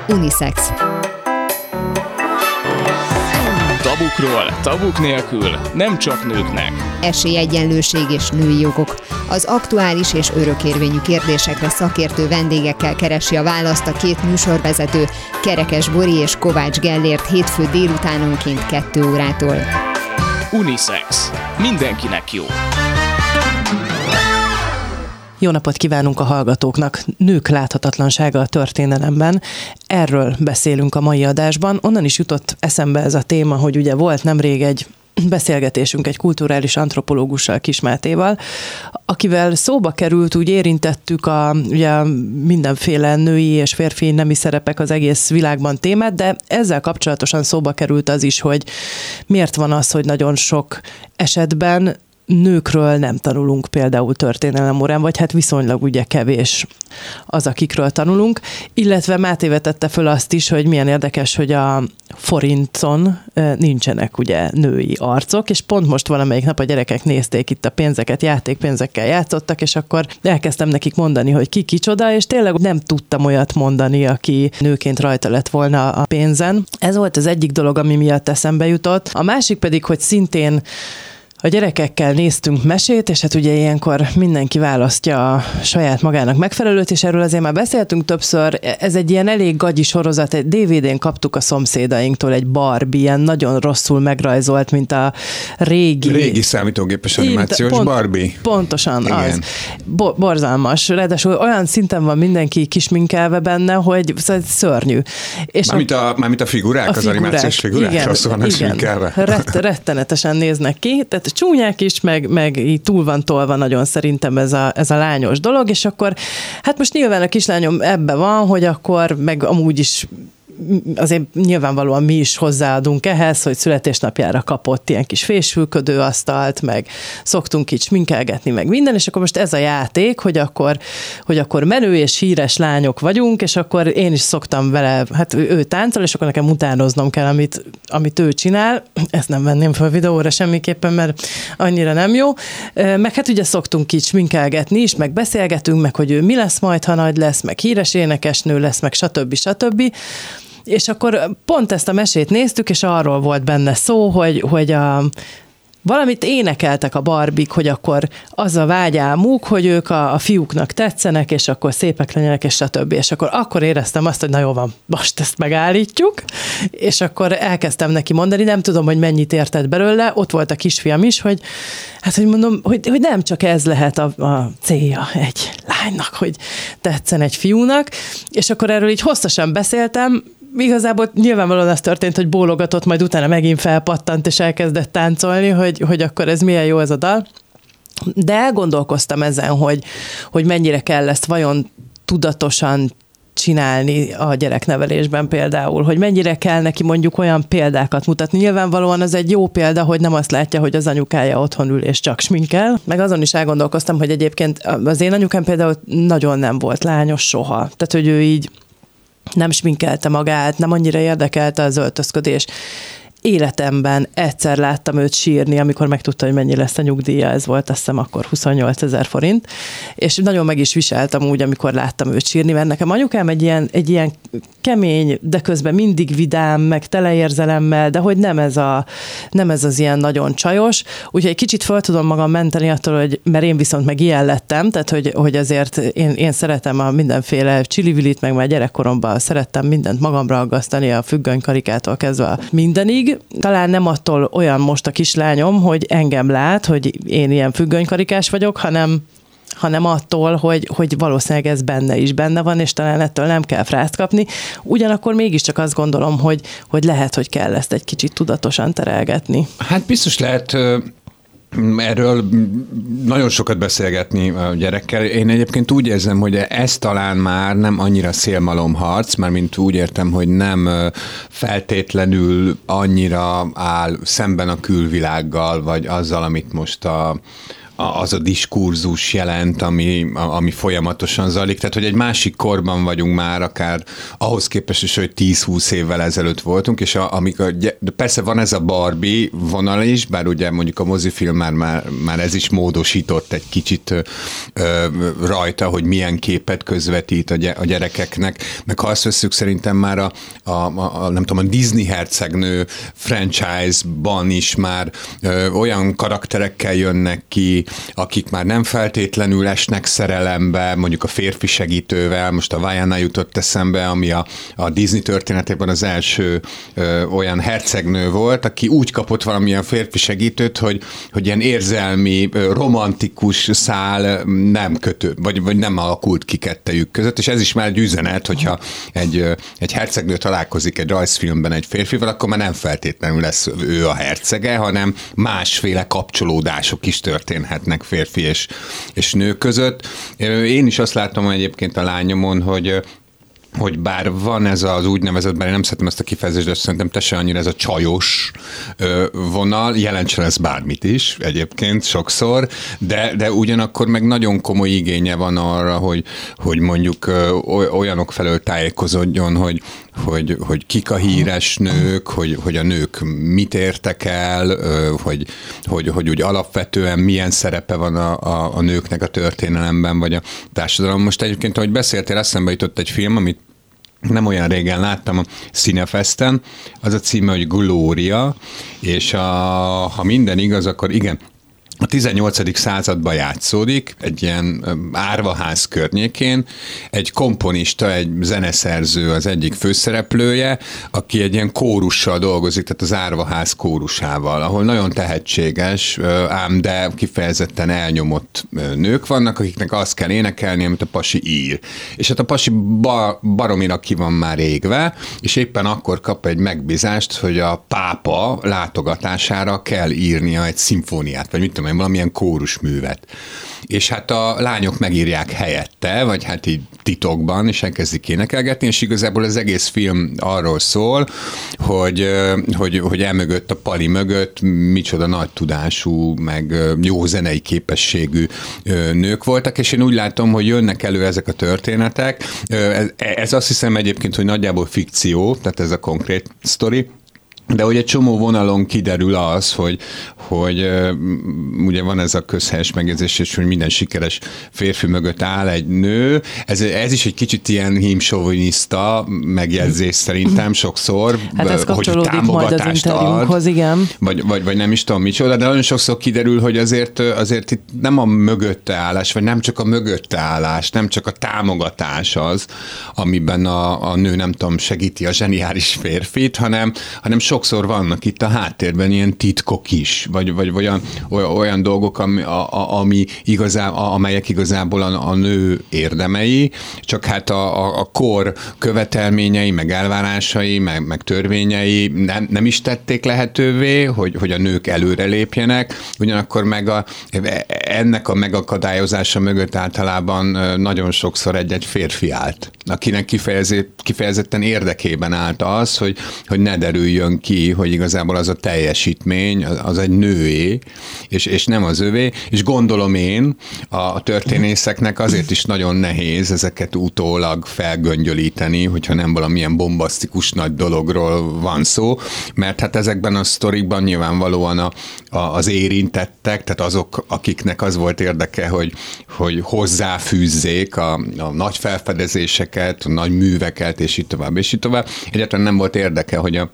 Unisex. Tabukról, tabuk nélkül, nem csak nőknek. Esélyegyenlőség és női jogok. Az aktuális és örökérvényű kérdésekre szakértő vendégekkel keresi a választ a két műsorvezető, Kerekes Bori és Kovács Gellért hétfő délutánonként 2 órától. Unisex. Mindenkinek jó. Jó napot kívánunk a hallgatóknak! Nők láthatatlansága a történelemben. Erről beszélünk a mai adásban. Onnan is jutott eszembe ez a téma, hogy ugye volt nemrég egy beszélgetésünk egy kulturális antropológussal, Kis Mátéval, akivel szóba került, úgy érintettük ugye mindenféle női és férfi nemi szerepek az egész világban témát, de ezzel kapcsolatosan szóba került az is, hogy miért van az, hogy nagyon sok esetben nőkről nem tanulunk például történelemórán, vagy hát viszonylag ugye kevés az, akikről tanulunk, illetve Máté vetette föl azt is, hogy milyen érdekes, hogy a forinton nincsenek ugye női arcok, és pont most valamelyik nap a gyerekek nézték itt a pénzeket, játékpénzekkel játszottak, és akkor elkezdtem nekik mondani, hogy ki kicsoda, és tényleg nem tudtam olyat mondani, aki nőként rajta lett volna a pénzen. Ez volt az egyik dolog, ami miatt eszembe jutott. A másik pedig, hogy szintén a gyerekekkel néztünk mesét, és hát ugye ilyenkor mindenki választja a saját magának megfelelőt, és erről azért már beszéltünk többször. Ez egy ilyen elég gagyi sorozat, egy DVD-n kaptuk a szomszédainktól egy Barbie, ilyen nagyon rosszul megrajzolt, mint a régi számítógépes animációs Barbie. Pontosan, igen. Az. Borzalmas. Ráadásul olyan szinten van mindenki kisminkelve benne, hogy szörnyű. És mármint a figurák, az animációs figurák, igen, rosszul vannak sminkelve. Rettenetesen néznek ki, tehát csúnyák is, meg így túl van tolva nagyon szerintem ez a lányos dolog, és akkor hát most nyilván a kislányom ebbe van, hogy akkor meg amúgy is azért nyilvánvalóan mi is hozzáadunk ehhez, hogy születésnapjára kapott ilyen kis fésülködő asztalt, meg szoktunk így sminkelgetni, meg minden, és akkor most ez a játék, hogy akkor menő és híres lányok vagyunk, és akkor én is szoktam vele, hát ő táncol, és akkor nekem utánoznom kell, amit ő csinál. Ezt nem venném fel videóra semmiképpen, mert annyira nem jó. Meg hát ugye szoktunk így sminkelgetni is, meg beszélgetünk, meg hogy ő mi lesz majd, ha nagy lesz, meg híres énekesnő lesz, meg stb. És akkor pont ezt a mesét néztük, és arról volt benne szó, hogy valamit énekeltek a Barbik, hogy akkor az a vágyálmuk, hogy ők a fiúknak tetszenek, és akkor szépek legyenek, és stb. És akkor éreztem azt, hogy na jó van, most ezt megállítjuk, és akkor elkezdtem neki mondani, nem tudom, hogy mennyit értett belőle, ott volt a kisfiam is, hogy mondom, hogy nem csak ez lehet a célja egy lánynak, hogy tetszen egy fiúnak, és akkor erről így hosszasan beszéltem. Igazából nyilvánvalóan az történt, hogy bólogatott, majd utána megint felpattant, és elkezdett táncolni, hogy akkor ez milyen jó ez a dal. De elgondolkoztam ezen, hogy mennyire kell ezt vajon tudatosan csinálni a gyereknevelésben például, hogy mennyire kell neki mondjuk olyan példákat mutatni. Nyilvánvalóan az egy jó példa, hogy nem azt látja, hogy az anyukája otthon ül és csak sminkel. Meg azon is elgondolkoztam, hogy egyébként az én anyukám például nagyon nem volt lányos soha. Tehát, hogy ő így nem sminkelte magát, nem annyira érdekelte az öltözködés. Életemben egyszer láttam őt sírni, amikor megtudta, hogy mennyi lesz a nyugdíja, ez volt azt hiszem akkor 28 000 forint, és nagyon meg is viseltem úgy, amikor láttam őt sírni, mert nekem anyukám egy ilyen kemény, de közben mindig vidám, meg tele érzelemmel, de hogy nem ez az ilyen nagyon csajos, úgyhogy egy kicsit fel tudom magam menteni attól, mert én viszont meg ilyen lettem, tehát hogy azért én szeretem a mindenféle csilivilit, meg már gyerekkoromban szerettem mindent magamra aggasztani, a függönykarikától kezdve a mindenig. Talán nem attól olyan most a kislányom, hogy engem lát, hogy én ilyen függönykarikás vagyok, hanem attól, hogy valószínűleg ez benne van, és talán ettől nem kell frászt kapni. Ugyanakkor mégiscsak azt gondolom, hogy lehet, hogy kell ezt egy kicsit tudatosan terelgetni. Hát biztos lehet erről nagyon sokat beszélgetni a gyerekkel. Én egyébként úgy érzem, hogy ez talán már nem annyira szélmalomharc, mert mint úgy értem, hogy nem feltétlenül annyira áll szemben a külvilággal, vagy azzal, amit most az a diskurzus jelent, ami folyamatosan zajlik. Tehát, hogy egy másik korban vagyunk már, akár ahhoz képest is, hogy 10-20 évvel ezelőtt voltunk, és persze van ez a Barbie vonal is, bár ugye mondjuk a mozifilm már ez is módosított egy kicsit rajta, hogy milyen képet közvetít a gyerekeknek, meg ha azt veszük, szerintem már nem tudom, a Disney hercegnő franchise-ban is már olyan karakterekkel jönnek ki, akik már nem feltétlenül esnek szerelembe, mondjuk a férfi segítővel, most a Vaiana jutott eszembe, ami a Disney történetében az első olyan hercegnő volt, aki úgy kapott valamilyen férfi segítőt, hogy ilyen érzelmi, romantikus szál nem kötő, vagy nem alakult ki kettejük között, és ez is már egy üzenet, hogyha egy hercegnő találkozik egy rajzfilmben egy férfival, akkor már nem feltétlenül lesz ő a hercege, hanem másféle kapcsolódások is történhetnek férfi és nő között. Én is azt látom egyébként a lányomon, hogy bár van ez az úgynevezett, bár én nem szeretem ezt a kifejezést, de szerintem te se annyira ez a csajos vonal, jelentsen ez bármit is egyébként sokszor, de ugyanakkor meg nagyon komoly igénye van arra, hogy mondjuk olyanok felől tájékozódjon, hogy kik a híres nők, hogy a nők mit értek el, hogy úgy alapvetően milyen szerepe van a nőknek a történelemben, vagy a társadalom. Most egyébként, ahogy beszéltél, eszembe jutott egy film, amit nem olyan régen láttam a Cinefesten, az a címe, hogy Gloria, és ha minden igaz, akkor igen, a 18. században játszódik, egy ilyen árvaház környékén, egy komponista, egy zeneszerző az egyik főszereplője, aki egy ilyen kórussal dolgozik, tehát az árvaház kórusával, ahol nagyon tehetséges, ám de kifejezetten elnyomott nők vannak, akiknek azt kell énekelni, amit a pasi ír. És hát a pasi baromira ki van már égve, és éppen akkor kap egy megbízást, hogy a pápa látogatására kell írnia egy szimfóniát, vagy mit tudom, valamilyen kórusművet. És hát a lányok megírják helyette, vagy hát így titokban, és elkezdik énekelgetni, és igazából az egész film arról szól, hogy emögött, a pali mögött micsoda nagy tudású, meg jó zenei képességű nők voltak, és én úgy látom, hogy jönnek elő ezek a történetek. Ez azt hiszem egyébként, hogy nagyjából fikció, tehát ez a konkrét sztori, de hogy egy csomó vonalon kiderül az, hogy ugye van ez a közhelyes megjegyzés, hogy minden sikeres férfi mögött áll egy nő. Ez is egy kicsit ilyen hímsoviniszta megjegyzés szerintem sokszor. Hát ez kapcsolódik majd az interjúnkhoz, igen. Vagy nem is tudom micsoda, de nagyon sokszor kiderül, hogy azért itt nem a mögötte állás, vagy nem csak a mögötte állás, nem csak a támogatás az, amiben a nő nem tudom segíti a zseniális férfit, hanem sokszor vannak itt a háttérben ilyen titkok is, vagy olyan dolgok, amelyek igazából a nő érdemei, csak hát a kor követelményei, meg elvárásai, meg törvényei nem is tették lehetővé, hogy a nők előre lépjenek, ugyanakkor meg ennek a megakadályozása mögött általában nagyon sokszor egy férfi állt, akinek kifejezetten érdekében állt az, hogy ne derüljön ki, hogy igazából az a teljesítmény, az egy nőé, és nem az övé, és gondolom én, a történészeknek azért is nagyon nehéz ezeket utólag felgöngyölíteni, hogyha nem valamilyen bombasztikus nagy dologról van szó, mert hát ezekben a sztorikban nyilvánvalóan az érintettek, tehát azok, akiknek az volt érdeke, hogy hozzáfűzzék a nagy felfedezéseket, a nagy műveket, és így tovább. Egyáltalán nem volt érdeke,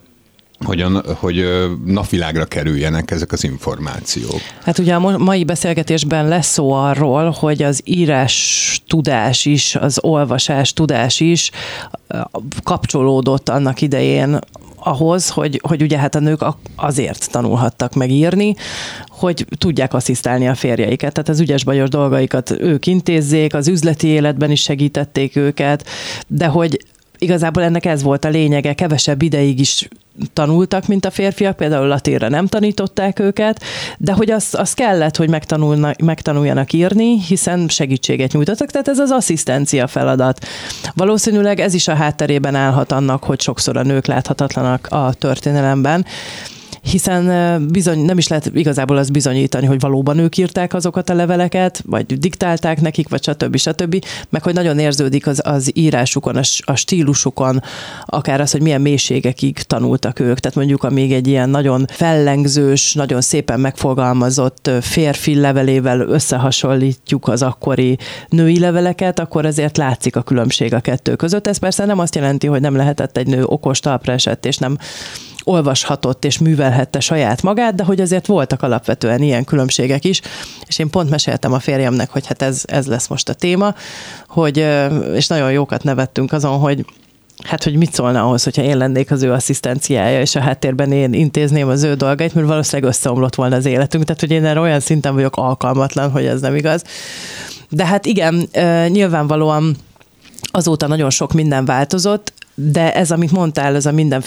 hogy napvilágra kerüljenek ezek az információk. Hát ugye a mai beszélgetésben lesz szó arról, hogy az írás tudás is, az olvasás tudás is kapcsolódott annak idején ahhoz, hogy ugye hát a nők azért tanulhattak meg írni, hogy tudják asszisztálni a férjeiket. Tehát az ügyes-bajos dolgaikat ők intézzék, az üzleti életben is segítették őket, de hogy igazából ennek ez volt a lényege, kevesebb ideig is tanultak, mint a férfiak, például latinra nem tanították őket, de hogy az kellett, hogy megtanuljanak írni, hiszen segítséget nyújtottak, tehát ez az asszisztencia feladat. Valószínűleg ez is a hátterében állhat annak, hogy sokszor a nők láthatatlanak a történelemben, hiszen bizony nem is lehet igazából azt bizonyítani, hogy valóban ők írták azokat a leveleket, vagy diktálták nekik, vagy stb. Meg hogy nagyon érződik az írásukon, a stílusukon, akár az, hogy milyen mélységekig tanultak ők. Tehát mondjuk, amíg egy ilyen nagyon fellengzős, nagyon szépen megfogalmazott férfi levelével összehasonlítjuk az akkori női leveleket, akkor azért látszik a különbség a kettő között. Ez persze nem azt jelenti, hogy nem lehetett egy nő okos, talpra esett, és nem olvashatott és művelhette saját magát, de hogy azért voltak alapvetően ilyen különbségek is, és én pont meséltem a férjemnek, hogy hát ez lesz most a téma, hogy, és nagyon jókat nevettünk azon, hogy mit szólna ahhoz, hogyha én lennék az ő asszisztenciája, és a háttérben én intézném az ő dolgait, mert valószínűleg összeomlott volna az életünk, tehát hogy én erre olyan szinten vagyok alkalmatlan, hogy ez nem igaz. De hát igen, nyilvánvalóan azóta nagyon sok minden változott, de ez, amit mondtál, ez a minden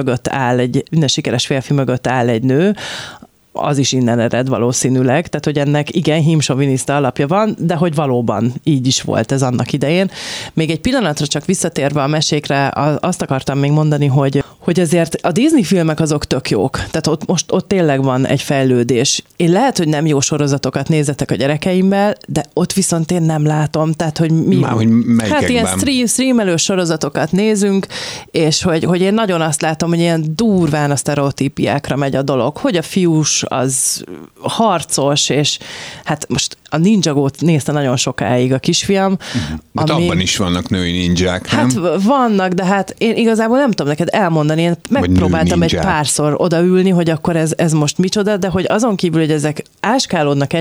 sikeres férfi mögött áll egy nő, az is innen ered valószínűleg, tehát hogy ennek igen hímsoviniszta alapja van, de hogy valóban így is volt ez annak idején. Még egy pillanatra csak visszatérve a mesékre, azt akartam még mondani, hogy azért a Disney filmek azok tök jók, tehát ott tényleg van egy fejlődés. Én lehet, hogy nem jó sorozatokat nézzetek a gyerekeimmel, de ott viszont én nem látom, tehát hogy mi... Már, hogy hát ilyen streamelő sorozatokat nézünk, és hogy én nagyon azt látom, hogy ilyen durván a sztereotípiákra megy a dolog, hogy a fiús az harcos, és hát most a Ninjago-t nézte nagyon sokáig a kisfiam. Hát abban is vannak női ninják, nem? Hát vannak, de hát én igazából nem tudom neked elmondani, én megpróbáltam egy párszor odaülni, hogy akkor ez most micsoda, de hogy azon kívül, hogy ezek áskálódnak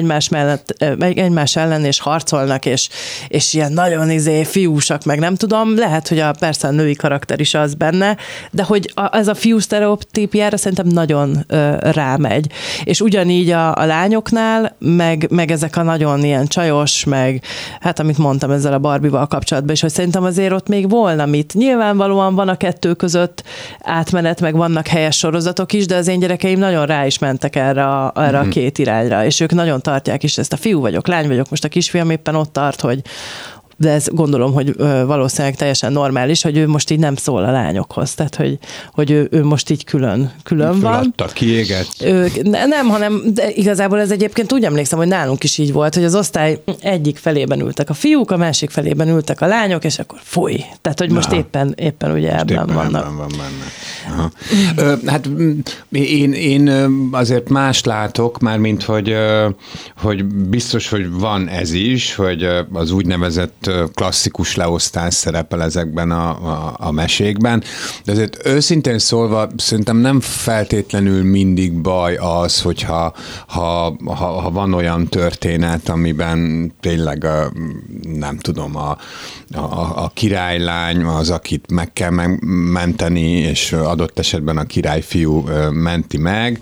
egymás ellen, és harcolnak, és ilyen nagyon fiúsak, meg nem tudom, lehet, hogy persze a női karakter is az benne, de hogy ez a fiú sztereotípiára szerintem nagyon rámegy. És ugyanígy a lányoknál, meg ezek a nagyon ilyen csajos, meg hát amit mondtam ezzel a Barbie-val kapcsolatban, és hogy szerintem azért ott még volna mit. Nyilvánvalóan van a kettő között átmenet, meg vannak helyes sorozatok is, de az én gyerekeim nagyon rá is mentek erre a két irányra, és ők nagyon tartják is ezt a fiú vagyok, lány vagyok, most a kisfiam éppen ott tart, de ez gondolom, hogy valószínűleg teljesen normális, hogy ő most így nem szól a lányokhoz, tehát hogy ő most így külön van. Föladta, kiégett? Nem, hanem de igazából ez egyébként úgy emlékszem, hogy nálunk is így volt, hogy az osztály egyik felében ültek a fiúk, a másik felében ültek a lányok, és akkor fúj. Tehát, hogy most éppen ugye ebben vannak. Ebben van benne. Hát én azért mást látok, mármint, hogy biztos, hogy van ez is, hogy az úgynevezett klasszikus leosztás szerepel ezekben a mesékben, de azért őszintén szólva szerintem nem feltétlenül mindig baj az, hogyha ha van olyan történet, amiben tényleg nem tudom, a királylány az, akit meg kell menteni, és adott esetben a királyfiú menti meg,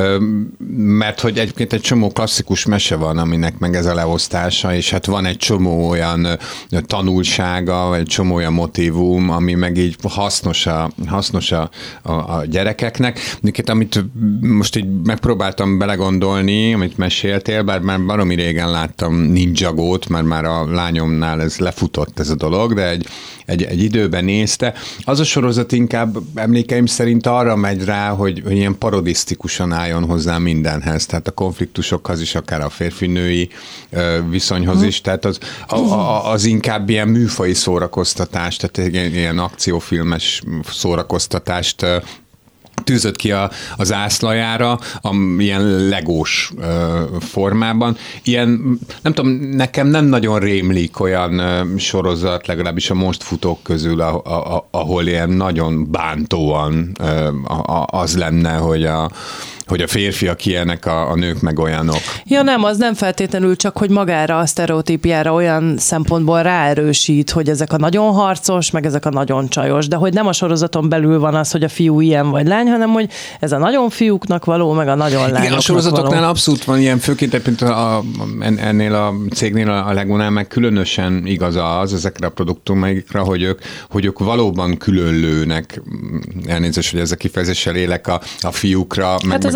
mert hogy egyébként egy csomó klasszikus mese van, aminek meg ez a leosztása, és hát van egy csomó olyan tanulsága, vagy egy csomó olyan motívum, ami meg így hasznos a gyerekeknek. Amit most így megpróbáltam belegondolni, amit meséltél, bár már baromi régen láttam Ninjagót, mert már a lányomnál ez lefutott ez a dolog, de egy időben nézte. Az a sorozat inkább emlékeim szerint arra megy rá, hogy ilyen parodisztikusan álljon hozzá mindenhez, tehát a konfliktusokhoz is, akár a férfi-női viszonyhoz is, tehát az inkább ilyen műfaji szórakoztatás, tehát ilyen akciófilmes szórakoztatást tűzött ki az ászlajára, ilyen legós formában. Ilyen, nem tudom, nekem nem nagyon rémlik olyan sorozat, legalábbis a most futók közül, ahol ilyen nagyon bántóan az lenne, hogy a férfiak ilyenek, a nők meg olyanok. Ja nem, az nem feltétlenül csak, hogy magára a sztereotípiára olyan szempontból ráerősít, hogy ezek a nagyon harcos, meg ezek a nagyon csajos, de hogy nem a sorozaton belül van az, hogy a fiú ilyen vagy lány, hanem hogy ez a nagyon fiúknak való, meg a nagyon lányoknak való. Igen, a sorozatoknál abszolút van ilyen, főként ennél a cégnél, a Legónál meg különösen igaz az ezekre a produktumaikra, hogy ők valóban különlőnek, elnézést, hogy ezzel kifejezéssel élek a fiúkra, meg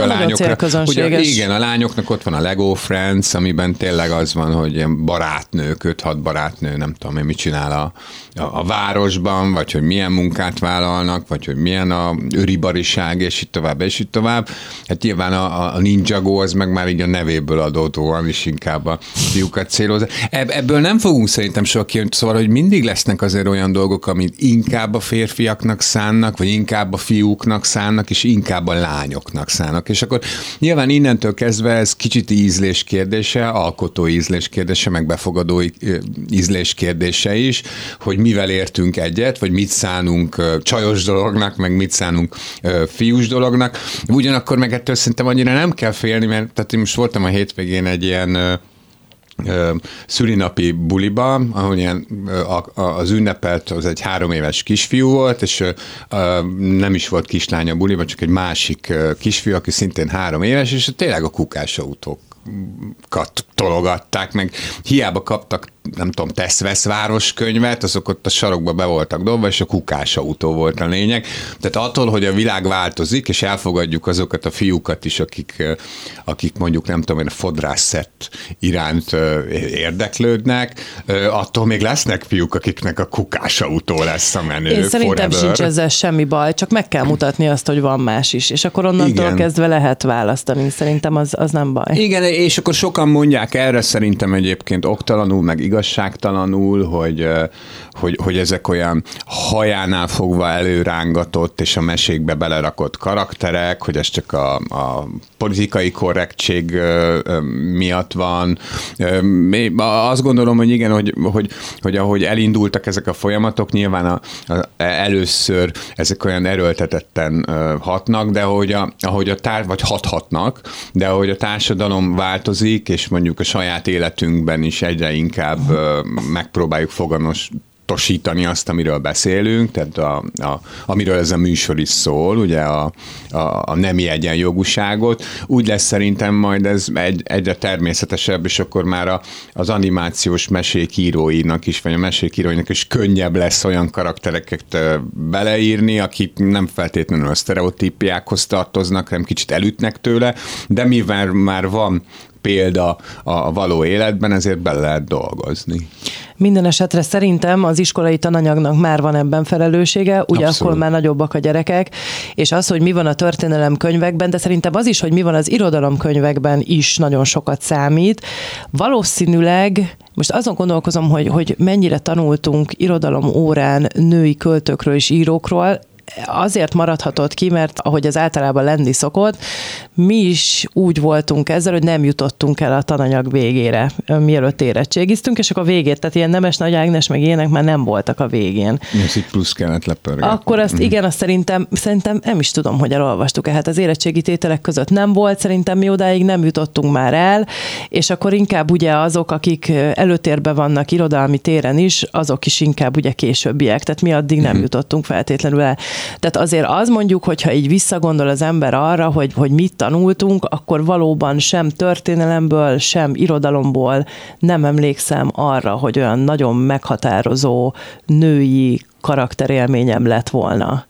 a lányokra. Ugye, igen, a lányoknak ott van a Lego Friends, amiben tényleg az van, hogy ilyen barátnők, 5-6 barátnő, nem tudom én mit csinál a városban, vagy hogy milyen munkát vállalnak, vagy hogy milyen a öribariság, és itt tovább, és itt tovább. Hát nyilván a Ninjago az meg már így a nevéből adódóan is inkább a fiúkat céloz. Ebből nem fogunk szerintem soha kijönni, szóval, hogy mindig lesznek azért olyan dolgok, amit inkább a férfiaknak szánnak, vagy inkább a fiúknak szánnak, és inkább a lányoknak szánnak. És akkor nyilván innentől kezdve ez kicsit ízlés kérdése, alkotó ízlés kérdése, meg befogadó ízlés kérdése is, hogy mivel értünk egyet, vagy mit szánunk csajos dolognak, meg mit szánunk fiús dolognak. Ugyanakkor meg ettől szerintem annyira nem kell félni, mert tehát én most voltam a hétvégén egy ilyen szülinapi buliba, ahol ilyen, az ünnepelt, az egy 3 éves kisfiú volt, és nem is volt kislány a buliba, csak egy másik kisfiú, aki szintén 3 éves, és tényleg a kukásautókat tologatták, meg hiába kaptak, nem tudom, Tesz-Vesz városkönyvet, azok ott a sarokba be voltak dobva, és a kukásautó volt a lényeg. Tehát attól, hogy a világ változik, és elfogadjuk azokat a fiúkat is, akik mondjuk, nem tudom, a fodrászszett iránt érdeklődnek, attól még lesznek fiúk, akiknek a kukásautó lesz a menő. Én szerintem sincs ezzel semmi baj, csak meg kell mutatni azt, hogy van más is, és akkor onnantól kezdve lehet választani. Szerintem az nem baj. Igen, és akkor sokan mondják erre szerintem egyébként oktalanul, meg igazságtalanul, hogy ezek olyan hajánál fogva előrángatott és a mesékbe belerakott karakterek, hogy ez csak a politikai korrektség miatt van. Azt gondolom, hogy igen, hogy ahogy elindultak ezek a folyamatok, nyilván először ezek olyan erőltetetten hatnak, de vagy hathatnak, de ahogy a társadalom változik, és mondjuk a saját életünkben is egyre inkább megpróbáljuk foganatosítani azt, amiről beszélünk, tehát amiről ez a műsor is szól, ugye a nemi egyenjogúságot, úgy lesz szerintem majd ez egyre természetesebb, és akkor már az animációs mesék íróinak is, vagy a mesék íróinak is könnyebb lesz olyan karaktereket beleírni, akik nem feltétlenül a sztereotípiákhoz tartoznak, hanem kicsit elütnek tőle, de mivel már van példa a való életben, ezért bele lehet dolgozni. Minden esetre szerintem az iskolai tananyagnak már van ebben felelőssége, ugye Abszolút. Akkor már nagyobbak a gyerekek, és az, hogy mi van a történelemkönyvekben, de szerintem az is, hogy mi van az irodalomkönyvekben is nagyon sokat számít. Valószínűleg most azon gondolkozom, hogy mennyire tanultunk irodalom órán női költőkről és írókról, azért maradhatott ki, mert ahogy ez általában lenni szokott, mi is úgy voltunk ezzel, hogy nem jutottunk el a tananyag végére, mielőtt érettségiztünk, és akkor a végét, tehát ilyen Nemes Nagy Ágnes, meg ilyenek már nem voltak a végén. Ez itt plusz kellett lepörgetni. Akkor azt igen, azt szerintem nem is tudom, hogy elolvastuk-e. Hát az érettségi tételek között nem volt, szerintem mi odáig nem jutottunk már el, és akkor inkább ugye azok, akik előtérben vannak irodalmi téren is, azok is inkább ugye későbbiek, tehát mi addig nem jutottunk feltétlenül el. Tehát azért az mondjuk, hogyha így visszagondol az ember arra, hogy mit tanultunk, akkor valóban sem történelemből, sem irodalomból nem emlékszem arra, hogy olyan nagyon meghatározó női karakterélményem lett volna.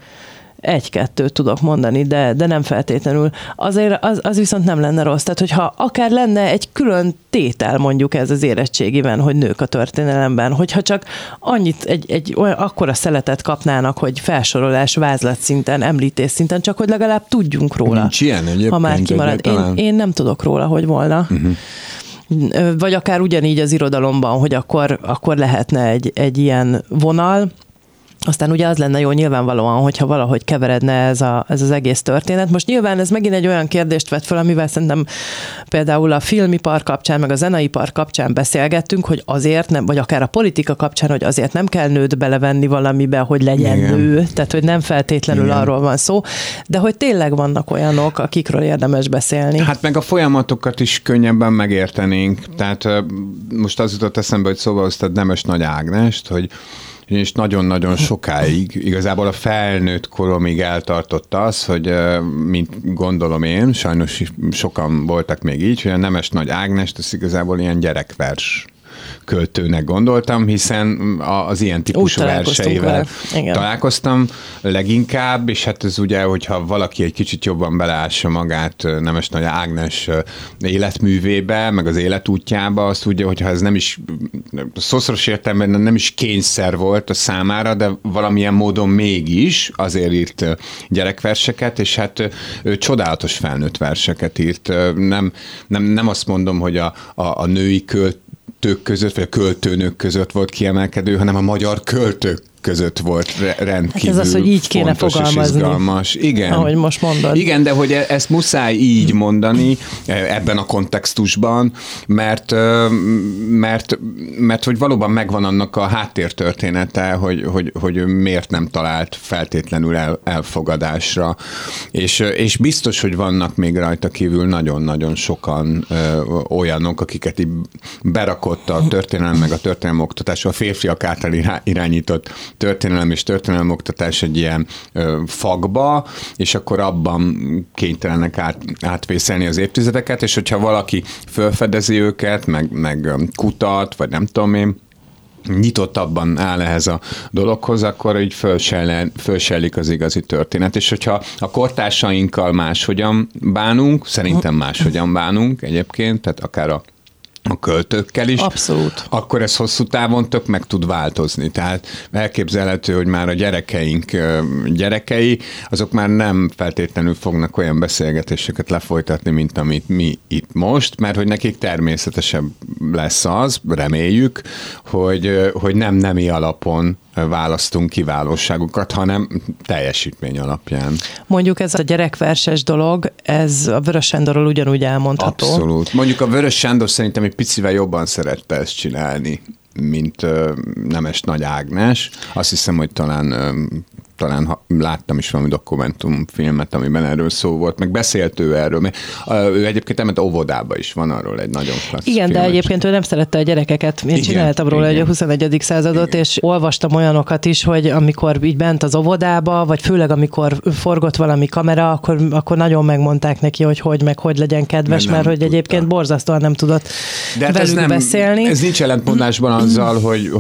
1-2 tudok mondani, de nem feltétlenül. Azért az viszont nem lenne rossz. Tehát, hogyha akár lenne egy külön tétel mondjuk ez az érettségiben, hogy nők a történelemben, hogyha csak annyit, egy olyan akkora szeletet kapnának, hogy felsorolás, vázlat szinten, említés szinten, csak hogy legalább tudjunk róla. Nincs ilyen egyébként. Ha már kimarad. Én nem tudok róla, hogy volna. Vagy akár ugyanígy az irodalomban, hogy akkor lehetne egy ilyen vonal. Aztán ugye az lenne jó nyilvánvalóan, hogyha valahogy keveredne ez az egész történet. Most nyilván ez megint egy olyan kérdést vett fel, amivel szerintem például a filmipar kapcsán, meg a zeneipar kapcsán beszélgettünk, hogy azért nem, vagy akár a politika kapcsán, hogy azért nem kell nőt belevenni valamibe, hogy legyen nő, tehát hogy nem feltétlenül arról van szó, de hogy tényleg vannak olyanok, akikről érdemes beszélni. Hát meg a folyamatokat is könnyebben megértenénk. Tehát most az jutott eszembe, hogy szóval hoztad Nemes Nagy Ágnest, hogy és nagyon-nagyon sokáig, igazából a felnőtt koromig eltartott az, hogy mint gondolom én, sajnos sokan voltak még így, hogy a Nemes Nagy Ágnest, ez igazából ilyen gyerekvers költőnek gondoltam, hiszen az ilyen típusú verseivel találkoztam leginkább, és hát ez ugye, hogyha valaki egy kicsit jobban beleássa magát Nemes Nagy Ágnes életművébe, meg az életútjába, azt tudja, hogyha ez nem is szószoros értelemben nem is kényszer volt a számára, de valamilyen módon mégis azért írt gyerekverseket, és hát ő csodálatos felnőtt verseket írt. Nem azt mondom, hogy a női költők között, vagy a költőnők között volt kiemelkedő, hanem a magyar költők között volt rendkívül ez az, hogy így kéne fogalmazni. Izgalmas. Igen. Ahogy most mondod. Igen, de hogy ezt muszáj így mondani ebben a kontextusban, mert hogy valóban megvan annak a háttértörténete, hogy miért nem talált feltétlenül elfogadásra. És biztos, hogy vannak még rajta kívül nagyon-nagyon sokan olyanok, akiket így berakott a történelem meg a történelmoktatás, a férfiak által irányított történelem és történelemoktatás egy ilyen fagba, és akkor abban kénytelenek átvészelni az évtizedeket, és hogyha valaki felfedezi őket, meg kutat, vagy nem tudom én, nyitottabban áll ehhez a dologhoz, akkor így fölsellik az igazi történet. És hogyha a kortársainkkal máshogyan bánunk, szerintem máshogyan bánunk egyébként, tehát akár a költőkkel is. Abszolút. Akkor ez hosszú távon tök meg tud változni. Tehát elképzelhető, hogy már a gyerekeink gyerekei, azok már nem feltétlenül fognak olyan beszélgetéseket lefolytatni, mint amit mi itt most, mert hogy nekik természetesebb lesz az, reméljük, hogy nem nemi alapon választunk kiválóságukat, hanem teljesítmény alapján. Mondjuk ez a gyerekverses dolog, ez a Vörös Sándorról ugyanúgy elmondható. Abszolút. Mondjuk a Vörös Sándor szerintem egy picivel jobban szerette ezt csinálni, mint Nemes Nagy Ágnes. Azt hiszem, hogy talán láttam is valami dokumentumfilmet, amiben erről szó volt, meg beszélt ő erről. Ő egyébként elment óvodába is, van arról egy nagyon klassz igen, film, de egyébként ő nem szerette a gyerekeket. Én csináltam róla a 21. századot, igen. És olvastam olyanokat is, hogy amikor így bent az óvodába, vagy főleg amikor forgott valami kamera, akkor nagyon megmondták neki, hogy legyen kedves, mert hogy egyébként borzasztóan nem tudott velük beszélni. Ez nincs ellentmondásban azzal,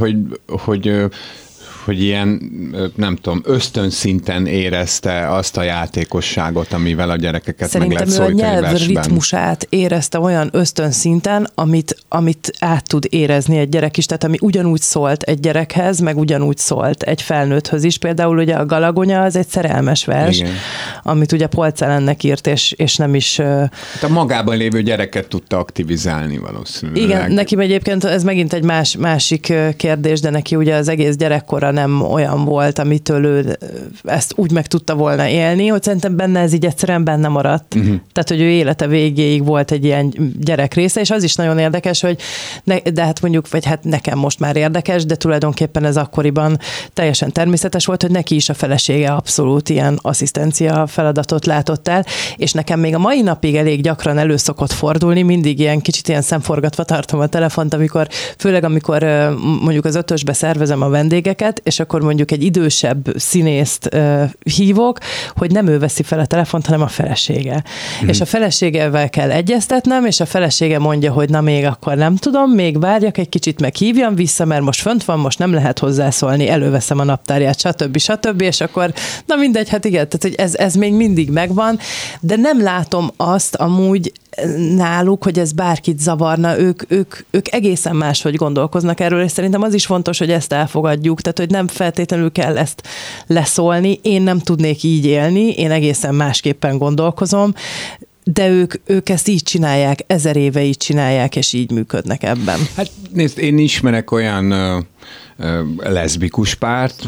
hogy ilyen, nem tudom, ösztönszinten érezte azt a játékosságot, amivel a gyerekeket szerintem meg lehet szólítani versben. Szerintem ő a nyelvritmusát érezte olyan ösztönszinten, amit át tud érezni egy gyerek is, tehát ami ugyanúgy szólt egy gyerekhez, meg ugyanúgy szólt egy felnőtthöz is. Például ugye a Galagonya az egy szerelmes vers, igen. Amit ugye Polc Ellennek írt, és nem is... Hát a magában lévő gyereket tudta aktivizálni valószínűleg. Igen, neki egyébként ez megint egy másik kérdés, de neki ugye az egész gyerekkora nem olyan volt, amitől ő ezt úgy meg tudta volna élni, hogy szerintem benne ez így egyszerűen benne maradt. Uh-huh. Tehát, hogy ő élete végéig volt egy ilyen gyerek része, és az is nagyon érdekes, hogy de hát mondjuk, vagy hát nekem most már érdekes, de tulajdonképpen ez akkoriban teljesen természetes volt, hogy neki is a felesége abszolút ilyen asszisztencia feladatot látott el, és nekem még a mai napig elég gyakran elő szokott fordulni, mindig ilyen kicsit ilyen szemforgatva tartom a telefont, főleg amikor mondjuk az 5-ösbe szervezem a vendégeket, és akkor mondjuk egy idősebb színészt hívok, hogy nem ő veszi fel a telefont, hanem a felesége. Mm. És a feleségevel kell egyeztetnem, és a felesége mondja, hogy na még akkor nem tudom, még várjak egy kicsit, meg hívjam vissza, mert most fönt van, most nem lehet hozzászólni, előveszem a naptárját, stb. És akkor, na mindegy, hát igen, tehát hogy ez még mindig megvan, de nem látom azt amúgy náluk, hogy ez bárkit zavarna, ők egészen máshogy gondolkoznak erről, és szerintem az is fontos, hogy ezt elfogadjuk, tehát hogy nem feltétlenül kell ezt leszólni, én nem tudnék így élni, én egészen másképpen gondolkozom, de ők ezt így csinálják, 1000 éve így csinálják, és így működnek ebben. Hát nézd, én ismerek olyan leszbikus párt,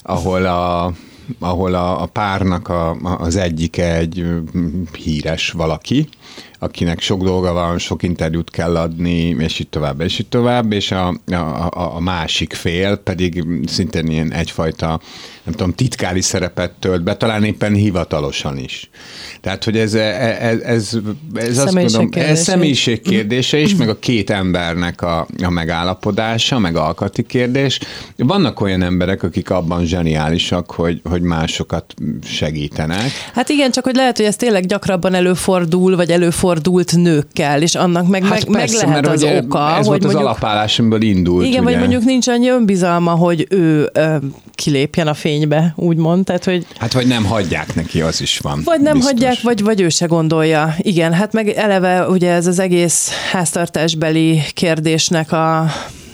ahol a párnak az egyike egy híres valaki, akinek sok dolga van, sok interjút kell adni, és így tovább, és a másik fél pedig szintén ilyen egyfajta, nem tudom, titkári szerepet tölt be, talán éppen hivatalosan is. Tehát, hogy ez azt mondom, ez személyiség kérdése is, meg a két embernek a megállapodása, meg alkati kérdés. Vannak olyan emberek, akik abban zseniálisak, hogy másokat segítenek. Hát igen, csak hogy lehet, hogy ez tényleg gyakrabban előfordul, vagy előfordulhat megfordult nőkkel, és annak meg persze, lehet az oka. Ez hogy volt az alapállás, amiből indult. Igen, ugye? vagy mondjuk nincs annyi önbizalma, hogy ő kilépjen a fénybe, úgymond. Tehát, hogy hát vagy nem hagyják neki, az is van. Vagy nem biztos. hagyják, vagy ő se gondolja. Igen, hát meg eleve ugye ez az egész háztartásbeli kérdésnek a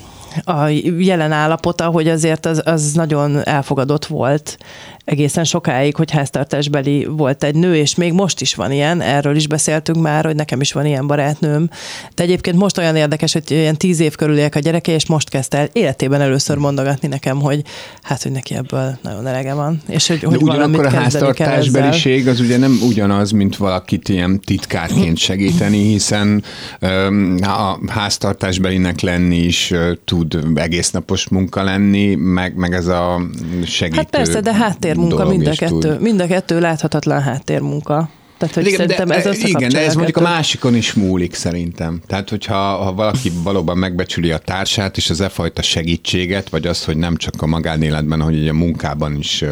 jelen állapota, hogy azért az nagyon elfogadott volt egészen sokáig, hogy háztartásbeli volt egy nő, és még most is van ilyen, erről is beszéltünk már, hogy nekem is van ilyen barátnőm. De egyébként most olyan érdekes, hogy ilyen 10 év körüliek a gyereke, és most kezdte el életében először mondogatni nekem, hogy hát, hogy neki ebből nagyon elege van. És hogy ugyanakkor a háztartásbeliség az ugye nem ugyanaz, mint valakit ilyen titkárként segíteni, hiszen a háztartásbelinek lenni is tud egésznapos munka lenni, meg ez a segítő. Hát persze, de háttérmunka mind a kettő láthatatlan háttérmunka. Tehát, hogy szerintem ez igen, de ez mondjuk a másikon is múlik szerintem. Tehát, hogyha valaki valóban megbecsüli a társát, és az e fajta segítséget, vagy azt, hogy nem csak a magánéletben, hogy a munkában is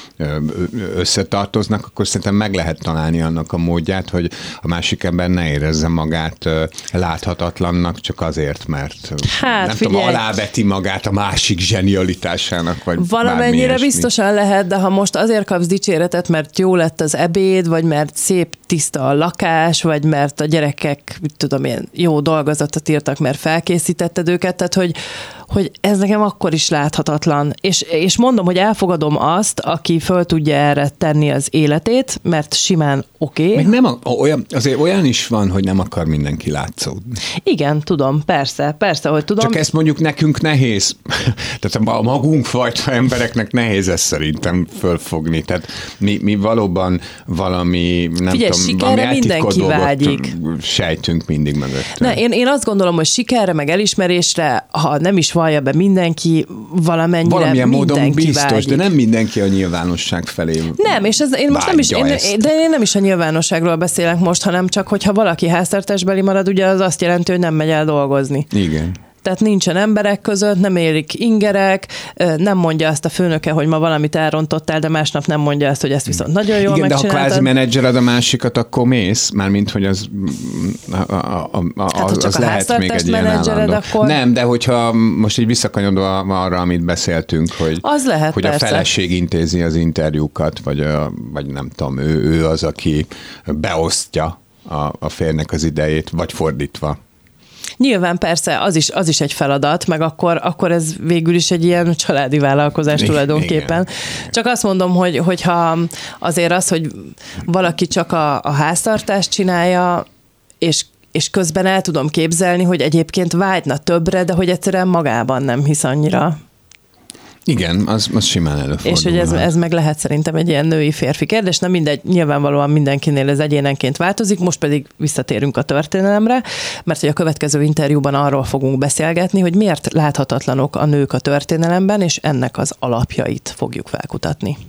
összetartoznak, akkor szerintem meg lehet találni annak a módját, hogy a másik ember ne érezze magát láthatatlannak csak azért, mert nem tudom, aláveti magát a másik zsenialitásának, vagy valamennyire biztosan lehet, de ha most azért kapsz dicséretet, mert jó lett az ebéd, vagy mert szép tiszta a lakás, vagy mert a gyerekek, tudom én, jó dolgozatot írtak, mert felkészítetted őket, tehát hogy ez nekem akkor is láthatatlan. És mondom, hogy elfogadom azt, aki föl tudja erre tenni az életét, mert simán oké. Meg azért olyan is van, hogy nem akar mindenki látszódni. Igen, tudom, persze, hogy tudom. Csak ezt mondjuk nekünk nehéz. Tehát a magunk fajta embereknek nehéz ezt szerintem fölfogni. Tehát mi valóban valami, nem Figyelj, tudom, valami eltitkolt dolgot sejtünk mindig mögött. Én azt gondolom, hogy sikerre, meg elismerésre, ha nem is vallja be mindenki, valamilyen módon biztos, vágyik. De nem mindenki a nyilvánosság felé. Nem, és én most nem is a nyilvánosságról beszélek most, hanem csak, hogyha valaki háztartásbeli marad, ugye az azt jelenti, hogy nem megy el dolgozni. Igen. Tehát nincsen emberek között, nem érik ingerek, nem mondja azt a főnöke, hogy ma valamit elrontottál, de másnap nem mondja azt, hogy ezt viszont nagyon jól megcsináltad. Igen, de ha kvázi menedzsered a másikat, akkor mész, mármint, hogy az lehet még egy ilyen állandó. Akkor... Nem, de hogyha most így visszakanyodva arra, amit beszéltünk, hogy a feleség intézi az interjúkat, vagy nem tudom, ő az, aki beosztja a férnek az idejét, vagy fordítva. Nyilván persze, az is egy feladat, meg akkor ez végül is egy ilyen családi vállalkozás tulajdonképpen. Igen. Csak azt mondom, hogyha azért az, hogy valaki csak a háztartást csinálja, és közben el tudom képzelni, hogy egyébként vágyna többre, de hogy egyszerűen magában nem hisz annyira. Igen, az simán előfordul. És hogy ez meg lehet szerintem egy ilyen női-férfi kérdés, nem mindegy, nyilvánvalóan mindenkinél ez egyénenként változik, most pedig visszatérünk a történelemre, mert hogy a következő interjúban arról fogunk beszélgetni, hogy miért láthatatlanok a nők a történelemben, és ennek az alapjait fogjuk felkutatni.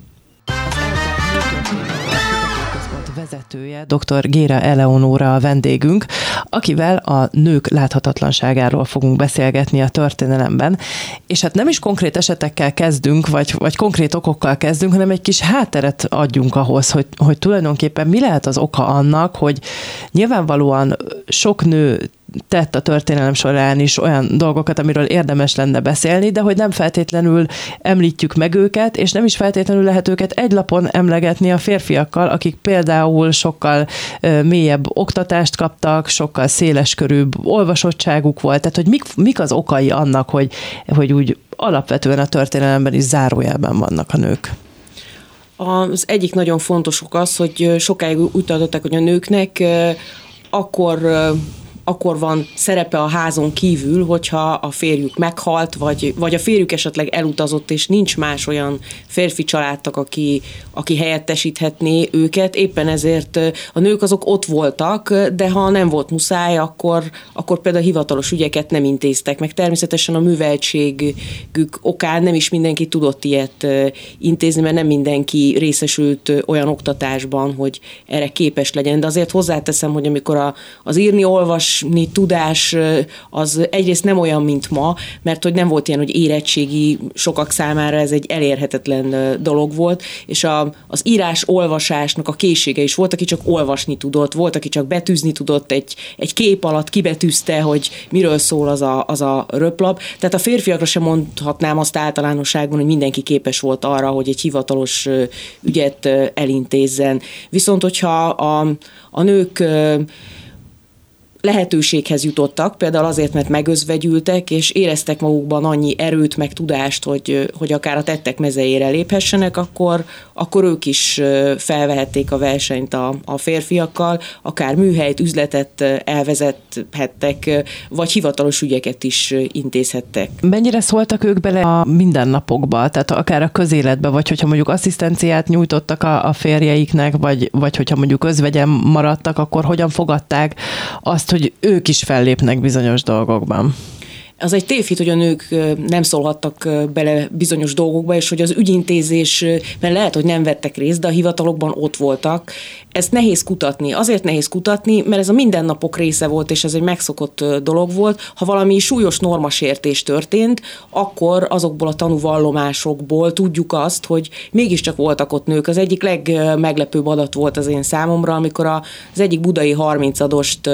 Vezetője, dr. Géra Eleonóra a vendégünk, akivel a nők láthatatlanságáról fogunk beszélgetni a történelemben. És hát nem is konkrét esetekkel kezdünk, vagy konkrét okokkal kezdünk, hanem egy kis hátteret adjunk ahhoz, hogy tulajdonképpen mi lehet az oka annak, hogy nyilvánvalóan sok nő tett a történelem során is olyan dolgokat, amiről érdemes lenne beszélni, de hogy nem feltétlenül említjük meg őket, és nem is feltétlenül lehet őket egy lapon emlegetni a férfiakkal, akik például sokkal mélyebb oktatást kaptak, sokkal széleskörűbb olvasottságuk volt, tehát hogy mik az okai annak, hogy úgy alapvetően a történelemben is zárójelben vannak a nők. Az egyik nagyon fontos ok az, hogy sokáig úgy tartották, hogy a nőknek akkor van szerepe a házon kívül, hogyha a férjük meghalt, vagy a férjük esetleg elutazott, és nincs más olyan férfi családtag, aki helyettesíthetné őket. Éppen ezért a nők azok ott voltak, de ha nem volt muszáj, akkor például hivatalos ügyeket nem intéztek, meg természetesen a műveltségük okán nem is mindenki tudott ilyet intézni, mert nem mindenki részesült olyan oktatásban, hogy erre képes legyen. De azért hozzáteszem, hogy amikor az írni, olvasni olvasni tudás az egyrészt nem olyan, mint ma, mert hogy nem volt ilyen, hogy érettségi, sokak számára ez egy elérhetetlen dolog volt, és az írás-olvasásnak a készsége is volt, aki csak olvasni tudott, volt, aki csak betűzni tudott, egy kép alatt kibetűzte, hogy miről szól az a röplap. Tehát a férfiakra sem mondhatnám azt általánosságban, hogy mindenki képes volt arra, hogy egy hivatalos ügyet elintézzen. Viszont, hogyha a nők lehetőséghez jutottak, például azért, mert megözvegyültek, és éreztek magukban annyi erőt, meg tudást, hogy akár a tettek mezeire léphessenek, akkor ők is felvehették a versenyt a férfiakkal, akár műhelyt, üzletet elvezethettek, vagy hivatalos ügyeket is intézhettek. Mennyire szóltak ők bele a mindennapokba, tehát akár a közéletbe, vagy hogyha mondjuk asszisztenciát nyújtottak a férjeiknek, vagy hogyha mondjuk özvegyen maradtak, akkor hogyan fogadták azt, hogy ők is fellépnek bizonyos dolgokban? Az egy tévhit, hogy a nők nem szólhattak bele bizonyos dolgokba, és hogy az ügyintézésben lehet, hogy nem vettek részt, de a hivatalokban ott voltak. Ezt nehéz kutatni. Azért nehéz kutatni, mert ez a mindennapok része volt, és ez egy megszokott dolog volt. Ha valami súlyos normasértés történt, akkor azokból a tanúvallomásokból tudjuk azt, hogy mégiscsak voltak ott nők. Az egyik legmeglepőbb adat volt az én számomra, amikor az egyik budai 30-adost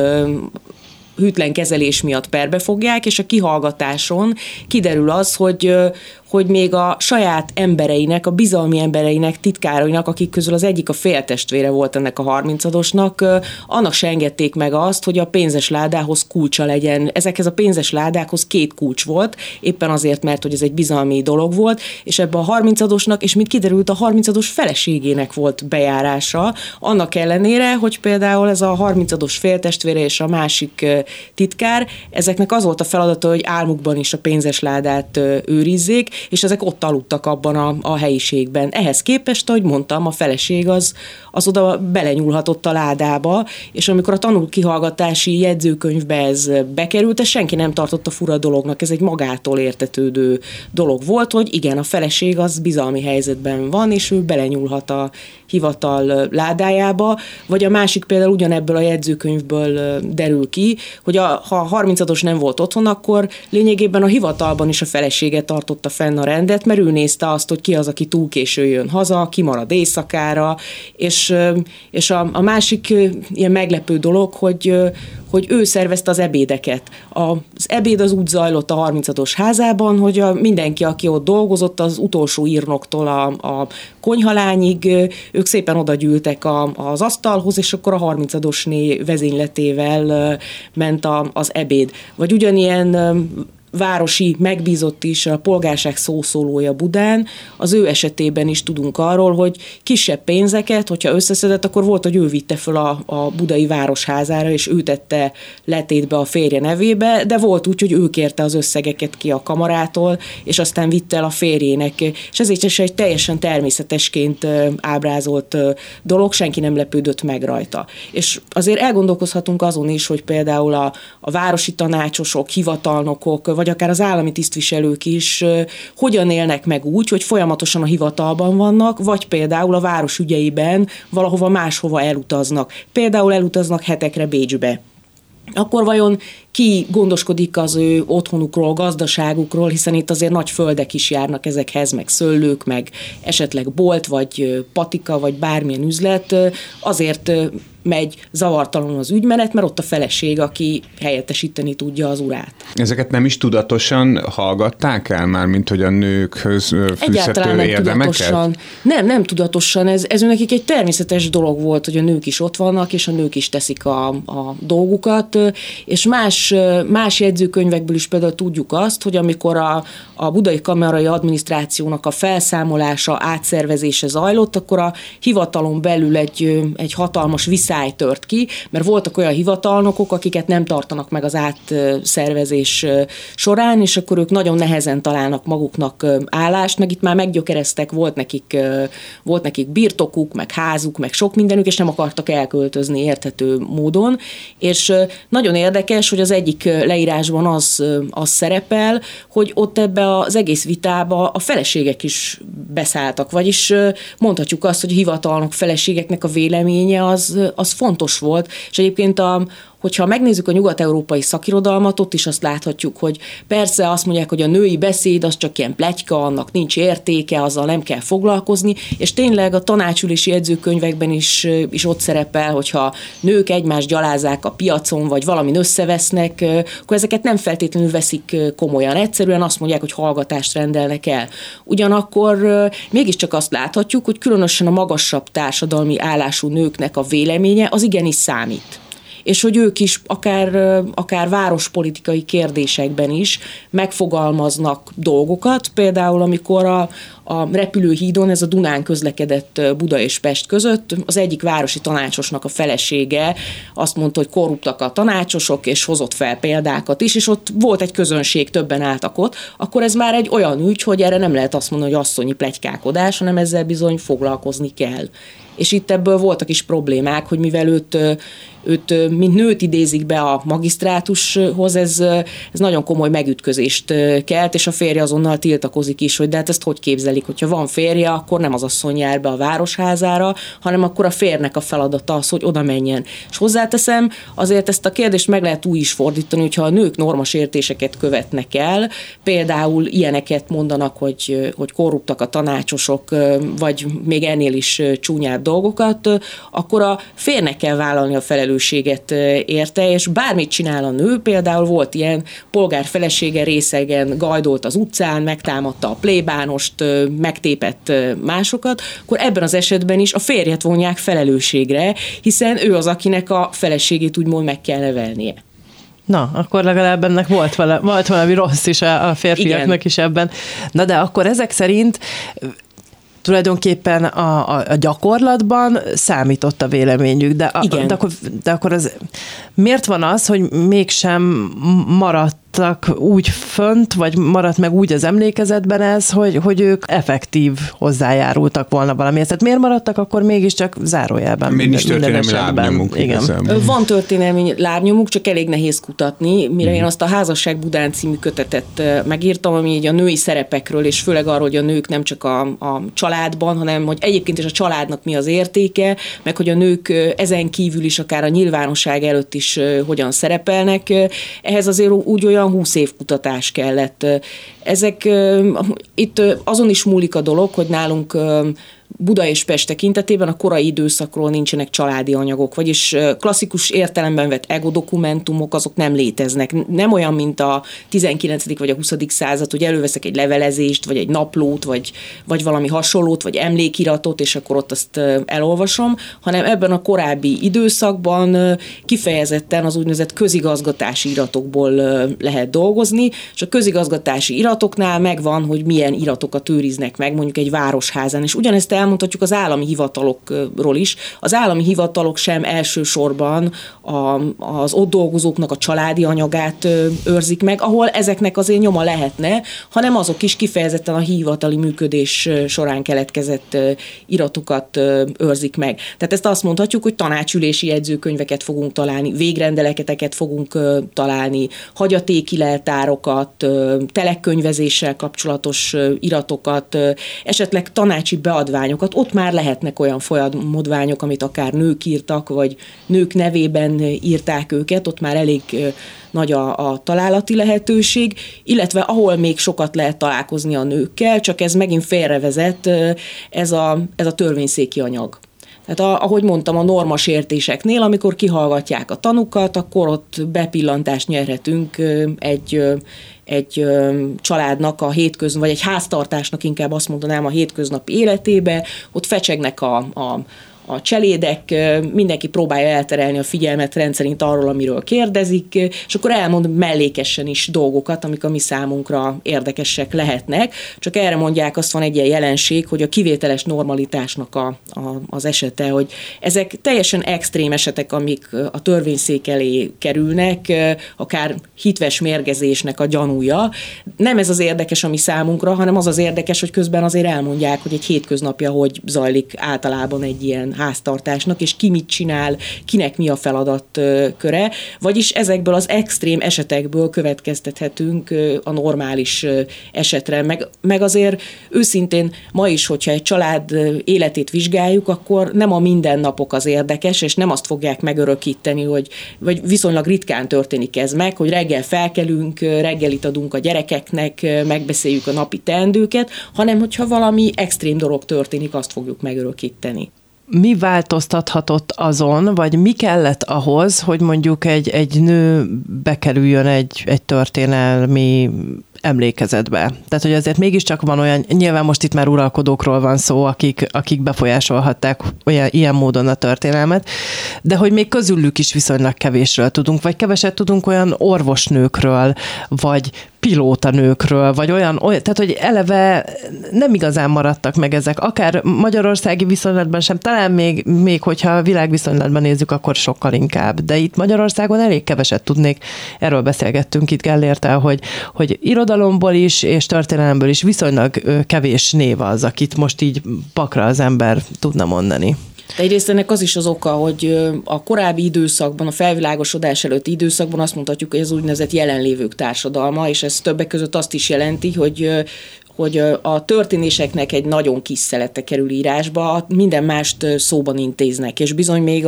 hűtlen kezelés miatt perbe fogják, és a kihallgatáson kiderül az, hogy még a saját embereinek, a bizalmi embereinek, titkárainak, akik közül az egyik a féltestvére volt ennek a 30-adosnak, annak se engedték meg azt, hogy a pénzes ládához kulcsa legyen. Ezekhez a pénzes ládákhoz 2 kulcs volt, éppen azért, mert hogy ez egy bizalmi dolog volt, és ebbe a 30-adosnak, és mint kiderült, a 30-ados feleségének volt bejárása, annak ellenére, hogy például ez a 30-ados féltestvére és a másik titkár, ezeknek az volt a feladata, hogy álmukban is a pénzes ládát őrizzék, és ezek ott aludtak abban a helyiségben. Ehhez képest, ahogy mondtam, a feleség az oda belenyúlhatott a ládába, és amikor a tanúkihallgatási jegyzőkönyvbe ez bekerült, ez senki nem tartotta fura dolognak, ez egy magától értetődő dolog volt, hogy igen, a feleség az bizalmi helyzetben van, és ő belenyúlhat a hivatal ládájába, vagy a másik például ugyanebből a jegyzőkönyvből derül ki, hogy ha a 30-ados nem volt otthon, akkor lényegében a hivatalban is a felesége tartotta fenn a rendet, mert ő nézte azt, hogy ki az, aki túl késő jön haza, ki marad éjszakára, és a másik ilyen meglepő dolog, hogy ő szervezte az ebédeket. Az ebéd az úgy zajlott a 30-ados házában, hogy mindenki, aki ott dolgozott, az utolsó írnoktól a konyhalányig, ők szépen oda gyűltek az asztalhoz, és akkor a 30-adosné vezényletével ment az ebéd. Vagy ugyanilyen városi megbízott is, a polgárság szószólója Budán, az ő esetében is tudunk arról, hogy kisebb pénzeket, hogyha összeszedett, akkor volt, hogy ő vitte föl a budai városházára, és ő tette letétbe a férje nevébe, de volt úgy, hogy ő kérte az összegeket ki a kamarától, és aztán vitte el a férjének. És ezért is egy teljesen természetesként ábrázolt dolog, senki nem lepődött meg rajta. És azért elgondolkozhatunk azon is, hogy például a városi tanácsosok, hivatalnokok, vagy akár az állami tisztviselők is hogyan élnek meg úgy, hogy folyamatosan a hivatalban vannak, vagy például a város ügyeiben valahova máshova elutaznak. Például elutaznak hetekre Bécsbe. Akkor vajon ki gondoskodik az ő otthonukról, gazdaságukról, hiszen itt azért nagy földek is járnak ezekhez, meg szőlők, meg esetleg bolt, vagy patika, vagy bármilyen üzlet, azért megy zavartalanul az ügymenet, mert ott a feleség, aki helyettesíteni tudja az urát. Ezeket nem is tudatosan hallgatták el már, mint hogy a nőkhöz fűzhető érdemeket? Tudatosan. Nem tudatosan. Ez nekik egy természetes dolog volt, hogy a nők is ott vannak, és a nők is teszik a dolgukat, és más jegyzőkönyvekből is például tudjuk azt, hogy amikor a budai kamerai adminisztrációnak a felszámolása, átszervezése zajlott, akkor a hivatalon belül egy hatalmas viszály tört ki, mert voltak olyan hivatalnokok, akiket nem tartanak meg az átszervezés során, és akkor ők nagyon nehezen találnak maguknak állást, meg itt már meggyökereztek, volt nekik birtokuk, meg házuk, meg sok mindenük, és nem akartak elköltözni érthető módon, és nagyon érdekes, hogy az egyik leírásban az szerepel, hogy ott ebbe az egész vitába a feleségek is beszálltak, vagyis mondhatjuk azt, hogy a hivatalnok feleségeknek a véleménye az fontos volt, és egyébként hogyha megnézzük a nyugat-európai szakirodalmat, ott is azt láthatjuk, hogy persze azt mondják, hogy a női beszéd az csak ilyen pletyka, annak nincs értéke, azzal nem kell foglalkozni, és tényleg a tanácsülési jegyzőkönyvekben is ott szerepel, hogyha nők egymást gyalázzák a piacon, vagy valamin összevesznek, akkor ezeket nem feltétlenül veszik komolyan. Egyszerűen azt mondják, hogy hallgatást rendelnek el. Ugyanakkor mégiscsak azt láthatjuk, hogy különösen a magasabb társadalmi állású nőknek a véleménye az igenis számít. És hogy ők is akár várospolitikai kérdésekben is megfogalmaznak dolgokat, például amikor a repülőhídon, ez a Dunán közlekedett Buda és Pest között, az egyik városi tanácsosnak a felesége azt mondta, hogy korruptak a tanácsosok, és hozott fel példákat is, és ott volt egy közönség, többen álltak ott, akkor ez már egy olyan ügy, hogy erre nem lehet azt mondani, hogy asszonyi pletykálkodás, hanem ezzel bizony foglalkozni kell. És itt ebből voltak is problémák, hogy mivel őt mint nőt idézik be a magisztrátushoz, ez nagyon komoly megütközést kelt, és a férje azonnal tiltakozik is, hogy de hát ezt hogy képzelik, hogyha van férje, akkor nem az asszony jár be a városházára, hanem akkor a férnek a feladata az, hogy oda menjen. És hozzáteszem, azért ezt a kérdést meg lehet úgy is fordítani, hogyha a nők normasértéseket követnek el, például ilyeneket mondanak, hogy korruptak a tanácsosok, vagy még ennél is csúnyább dolgokat, akkor a férnek kell vállalni a felelősséget érte, és bármit csinál a nő, például volt ilyen polgár felesége részegen gajdolt az utcán, megtámadta a plébánost, megtépett másokat, akkor ebben az esetben is a férjet vonják felelősségre, hiszen ő az, akinek a feleségét úgymond meg kell nevelnie. Na, akkor legalább ennek volt valami rossz is a férfiaknak. Igen. Is ebben. Na de akkor ezek szerint tulajdonképpen a gyakorlatban számított a véleményük, de akkor az miért van az, hogy mégsem maradtak úgy fönt, vagy maradt meg úgy az emlékezetben ez, hogy ők effektív hozzájárultak volna valamihez. Tehát miért maradtak akkor mégiscsak zárójelben? Nincs történelmi lábnyomuk. Van történelmi lábnyomuk, csak elég nehéz kutatni. Mire én azt a Házasság Budán című kötetet megírtam, ami így a női szerepekről, és főleg arról, hogy a nők nem csak a családban, hanem hogy egyébként is a családnak mi az értéke, meg hogy a nők ezen kívül is akár a nyilvánosság előtt is hogyan szerepelnek. Ehhez azért úgy olyan 20 év kutatás kellett. Ezek itt azon is múlik a dolog, hogy nálunk Buda és Pest tekintetében a korai időszakról nincsenek családi anyagok, vagyis klasszikus értelemben vett egodokumentumok, azok nem léteznek. Nem olyan, mint a 19. vagy a 20. század, hogy előveszek egy levelezést, vagy egy naplót, vagy valami hasonlót, vagy emlékiratot, és akkor ott azt elolvasom, hanem ebben a korábbi időszakban kifejezetten az úgynevezett közigazgatási iratokból lehet dolgozni, és a közigazgatási iratoknál megvan, hogy milyen iratokat őriznek meg, mondjuk egy városházán, és ugyanezt elmondhatjuk az állami hivatalokról is. Az állami hivatalok sem elsősorban az ott dolgozóknak a családi anyagát őrzik meg, ahol ezeknek azért nyoma lehetne, hanem azok is kifejezetten a hivatali működés során keletkezett iratokat őrzik meg. Tehát ezt azt mondhatjuk, hogy tanácsülési jegyzőkönyveket fogunk találni, végrendeleteket fogunk találni, hagyatéki leltárokat, telekkönyvezéssel kapcsolatos iratokat, esetleg tanácsi beadványokat. Ott már lehetnek olyan folyamodványok, amit akár nők írtak, vagy nők nevében írták őket, ott már elég nagy a találati lehetőség, illetve ahol még sokat lehet találkozni a nőkkel, csak ez megint félrevezet, ez a törvényszéki anyag. Tehát ahogy mondtam, a normasértéseknél, amikor kihallgatják a tanukat, akkor ott bepillantást nyerhetünk egy családnak a hétköznapi, vagy egy háztartásnak inkább azt mondanám a hétköznapi életébe, ott fecsegnek a cselédek, mindenki próbálja elterelni a figyelmet rendszerint arról, amiről kérdezik, és akkor elmond mellékesen is dolgokat, amik a mi számunkra érdekesek lehetnek. Csak erre mondják, azt van egy ilyen jelenség, hogy a kivételes normalitásnak az esete, hogy ezek teljesen extrém esetek, amik a törvényszék elé kerülnek, akár hitves mérgezésnek a gyanúja. Nem ez az érdekes a mi számunkra, hanem az érdekes, hogy közben azért elmondják, hogy egy hétköznapja hogy zajlik általában egy ilyen háztartásnak, és ki mit csinál, kinek mi a feladatköre, vagyis ezekből az extrém esetekből következtethetünk a normális esetre, meg azért őszintén ma is, hogyha egy család életét vizsgáljuk, akkor nem a mindennapok az érdekes, és nem azt fogják megörökíteni, vagy viszonylag ritkán történik ez meg, hogy reggel felkelünk, reggelit adunk a gyerekeknek, megbeszéljük a napi teendőket, hanem hogyha valami extrém dolog történik, azt fogjuk megörökíteni. Mi változtathatott azon, vagy mi kellett ahhoz, hogy mondjuk egy nő bekerüljön egy történelmi emlékezetbe? Tehát, hogy azért mégiscsak van olyan, nyilván most itt már uralkodókról van szó, akik befolyásolhatták ilyen módon a történelmet, de hogy még közülük is viszonylag kevésről tudunk, vagy keveset tudunk olyan orvosnőkről, vagy pilótanőkről, vagy olyan, tehát, hogy eleve nem igazán maradtak meg ezek, akár magyarországi viszonylatban sem, talán még hogyha világviszonylatban nézzük, akkor sokkal inkább, de itt Magyarországon elég keveset tudnék, erről beszélgettünk itt Gellérttel, hogy irodalomból is, és történelemből is viszonylag kevés név az, akit most így pakra az ember tudna mondani. De egyrészt ennek az is az oka, hogy a korábbi időszakban, a felvilágosodás előtti időszakban azt mondhatjuk, hogy ez úgynevezett jelenlévők társadalma, és ez többek között azt is jelenti, hogy a történéseknek egy nagyon kis szelete kerül írásba, minden mást szóban intéznek, és bizony még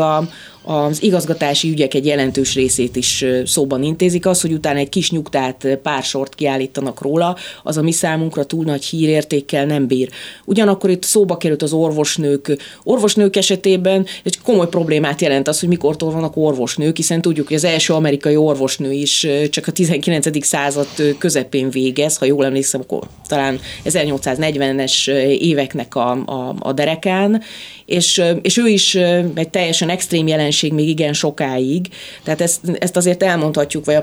az igazgatási ügyek egy jelentős részét is szóban intézik. Az, hogy utána egy kis nyugtát, pár sort kiállítanak róla, az a mi számunkra túl nagy hírértékkel nem bír. Ugyanakkor itt szóba került az orvosnők. Orvosnők esetében egy komoly problémát jelent az, hogy mikortól vannak orvosnők, hiszen tudjuk, hogy az első amerikai orvosnő is csak a 19. század közepén végez, ha jól emlékszem, akkor talán 1840-es éveknek a derekán, és ő is egy teljesen extrém jelenség még igen sokáig, tehát ezt azért elmondhatjuk, vagy a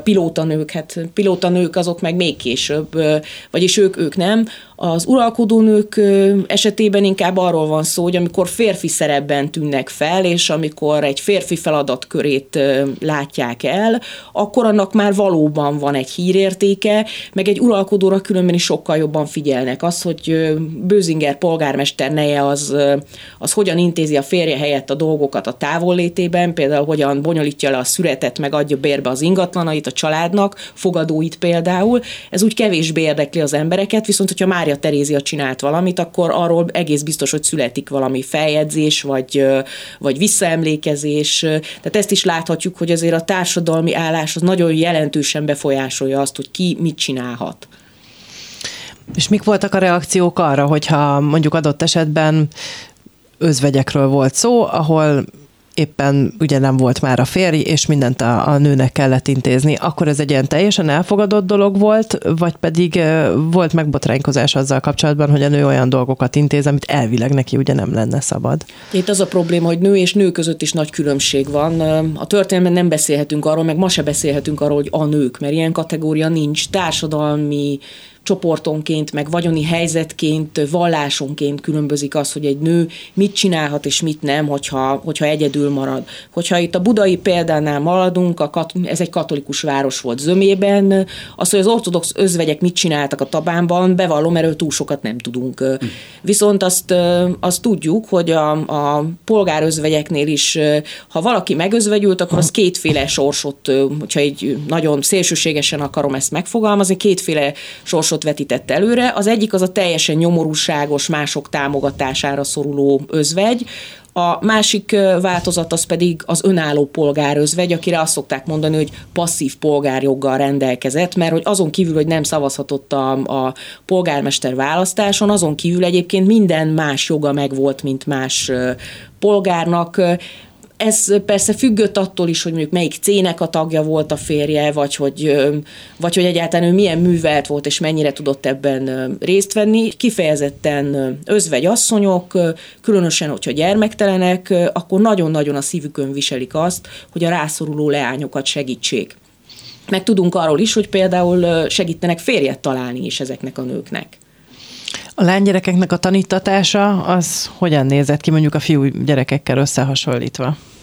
pilótanők azok meg még később, vagyis ők nem. Az uralkodónők esetében inkább arról van szó, hogy amikor férfi szerepben tűnnek fel, és amikor egy férfi feladatkörét látják el, akkor annak már valóban van egy hírértéke, meg egy uralkodóra különben is sokkal jobban figyelnek. Az, hogy Bösinger polgármester neje az hogyan intézi a férje helyett a dolgokat a távollétében, például hogyan bonyolítja le a szüretet, meg adja bérbe az ingatlanait a családnak, fogadóit például, ez úgy kevésbé érdekli az embereket, viszont hogyha Mária Terézia csinált valamit, akkor arról egész biztos, hogy születik valami feljegyzés, vagy visszaemlékezés. Tehát ezt is láthatjuk, hogy azért a társadalmi állás az nagyon jelentősen befolyásolja azt, hogy ki mit csinálhat. És mik voltak a reakciók arra, hogyha mondjuk adott esetben özvegyekről volt szó, ahol éppen ugye nem volt már a férj, és mindent a nőnek kellett intézni, akkor ez egy ilyen teljesen elfogadott dolog volt, vagy pedig volt megbotránkozás azzal kapcsolatban, hogy a nő olyan dolgokat intéz, amit elvileg neki ugye nem lenne szabad. Itt az a probléma, hogy nő és nő között is nagy különbség van. A történelemben nem beszélhetünk arról, meg ma se beszélhetünk arról, hogy a nők, mert ilyen kategória nincs. Társadalmi csoportonként, meg vagyoni helyzetként, vallásonként különbözik az, hogy egy nő mit csinálhat és mit nem, hogyha egyedül marad. Hogyha itt a budai példánál maradunk, ez egy katolikus város volt Zömében, az, hogy az ortodox özvegyek mit csináltak a Tabánban, bevallom, erről túl sokat nem tudunk. Viszont azt tudjuk, hogy a polgárözvegyeknél is, ha valaki megözvegyült, akkor az kétféle sorsot, hogyha egy nagyon szélsőségesen akarom ezt megfogalmazni, kétféle sorsot vetített előre. Az egyik az a teljesen nyomorúságos, mások támogatására szoruló özvegy, a másik változat az pedig az önálló polgárözvegy, akire azt szokták mondani, hogy passzív polgárjoggal rendelkezett, mert hogy azon kívül, hogy nem szavazhatott a polgármester választáson, azon kívül egyébként minden más joga megvolt, mint más polgárnak. Ez persze függött attól is, hogy mondjuk melyik cének a tagja volt a férje, vagy hogy egyáltalán ő milyen művelt volt, és mennyire tudott ebben részt venni. Kifejezetten özvegy asszonyok, különösen, hogyha gyermektelenek, akkor nagyon-nagyon a szívükön viselik azt, hogy a rászoruló leányokat segítsék. Meg tudunk arról is, hogy például segítenek férjet találni is ezeknek a nőknek. A lánygyerekeknek a tanítatása az hogyan nézett ki mondjuk a fiú gyerekekkel összehasonlítva?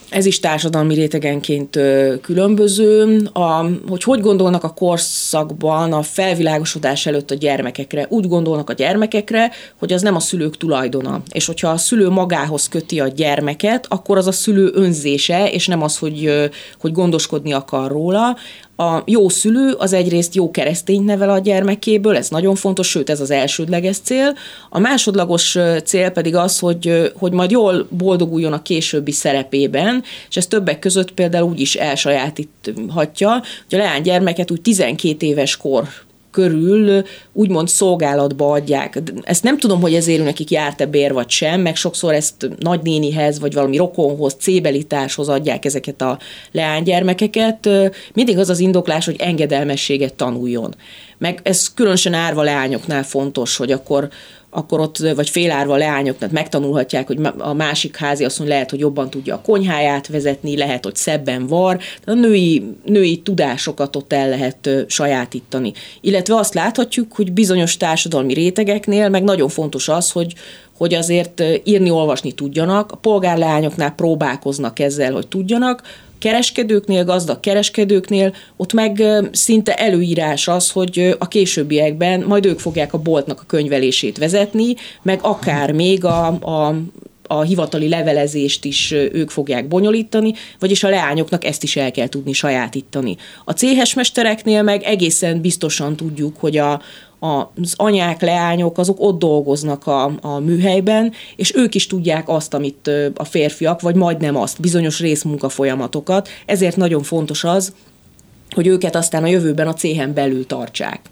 Ez is társadalmi rétegenként különböző. Hogy gondolnak a korszakban a felvilágosodás előtt a gyermekekre? Úgy gondolnak a gyermekekre, hogy az nem a szülők tulajdona. És hogyha a szülő magához köti a gyermeket, akkor az a szülő önzése, és nem az, hogy gondoskodni akar róla. A jó szülő az egyrészt jó keresztényt nevel a gyermekéből, ez nagyon fontos, sőt ez az elsődleges cél. A másodlagos cél pedig az, hogy majd jól boldoguljon a későbbi szerepében, és ez többek között például úgy is elsajátíthatja, hogy a leánygyermeket úgy 12 éves kor körül úgymond szolgálatba adják. Ezt nem tudom, hogy ezért nekik járt-e bér vagy sem, meg sokszor ezt nagynénihez, vagy valami rokonhoz, cébelitáshoz adják ezeket a leánygyermekeket. Mindig az az indoklás, hogy engedelmességet tanuljon. Meg ez különösen árva leányoknál fontos, hogy akkor ott, vagy félárva leányoknak megtanulhatják, hogy a másik háziasszony lehet, hogy jobban tudja a konyháját vezetni, lehet, hogy szebben var, a női tudásokat ott el lehet sajátítani. Illetve azt láthatjuk, hogy bizonyos társadalmi rétegeknél meg nagyon fontos az, hogy azért írni, olvasni tudjanak, a polgárleányoknál próbálkoznak ezzel, hogy tudjanak, kereskedőknél, gazdag kereskedőknél, ott meg szinte előírás az, hogy a későbbiekben majd ők fogják a boltnak a könyvelését vezetni, meg akár még a hivatali levelezést is ők fogják bonyolítani, vagyis a leányoknak ezt is el kell tudni sajátítani. A céhesmestereknél meg egészen biztosan tudjuk, hogy az anyák, leányok, azok ott dolgoznak a műhelyben, és ők is tudják azt, amit a férfiak, vagy majdnem azt, bizonyos részmunkafolyamatokat. Ezért nagyon fontos az, hogy őket aztán a jövőben a céhen belül tartsák.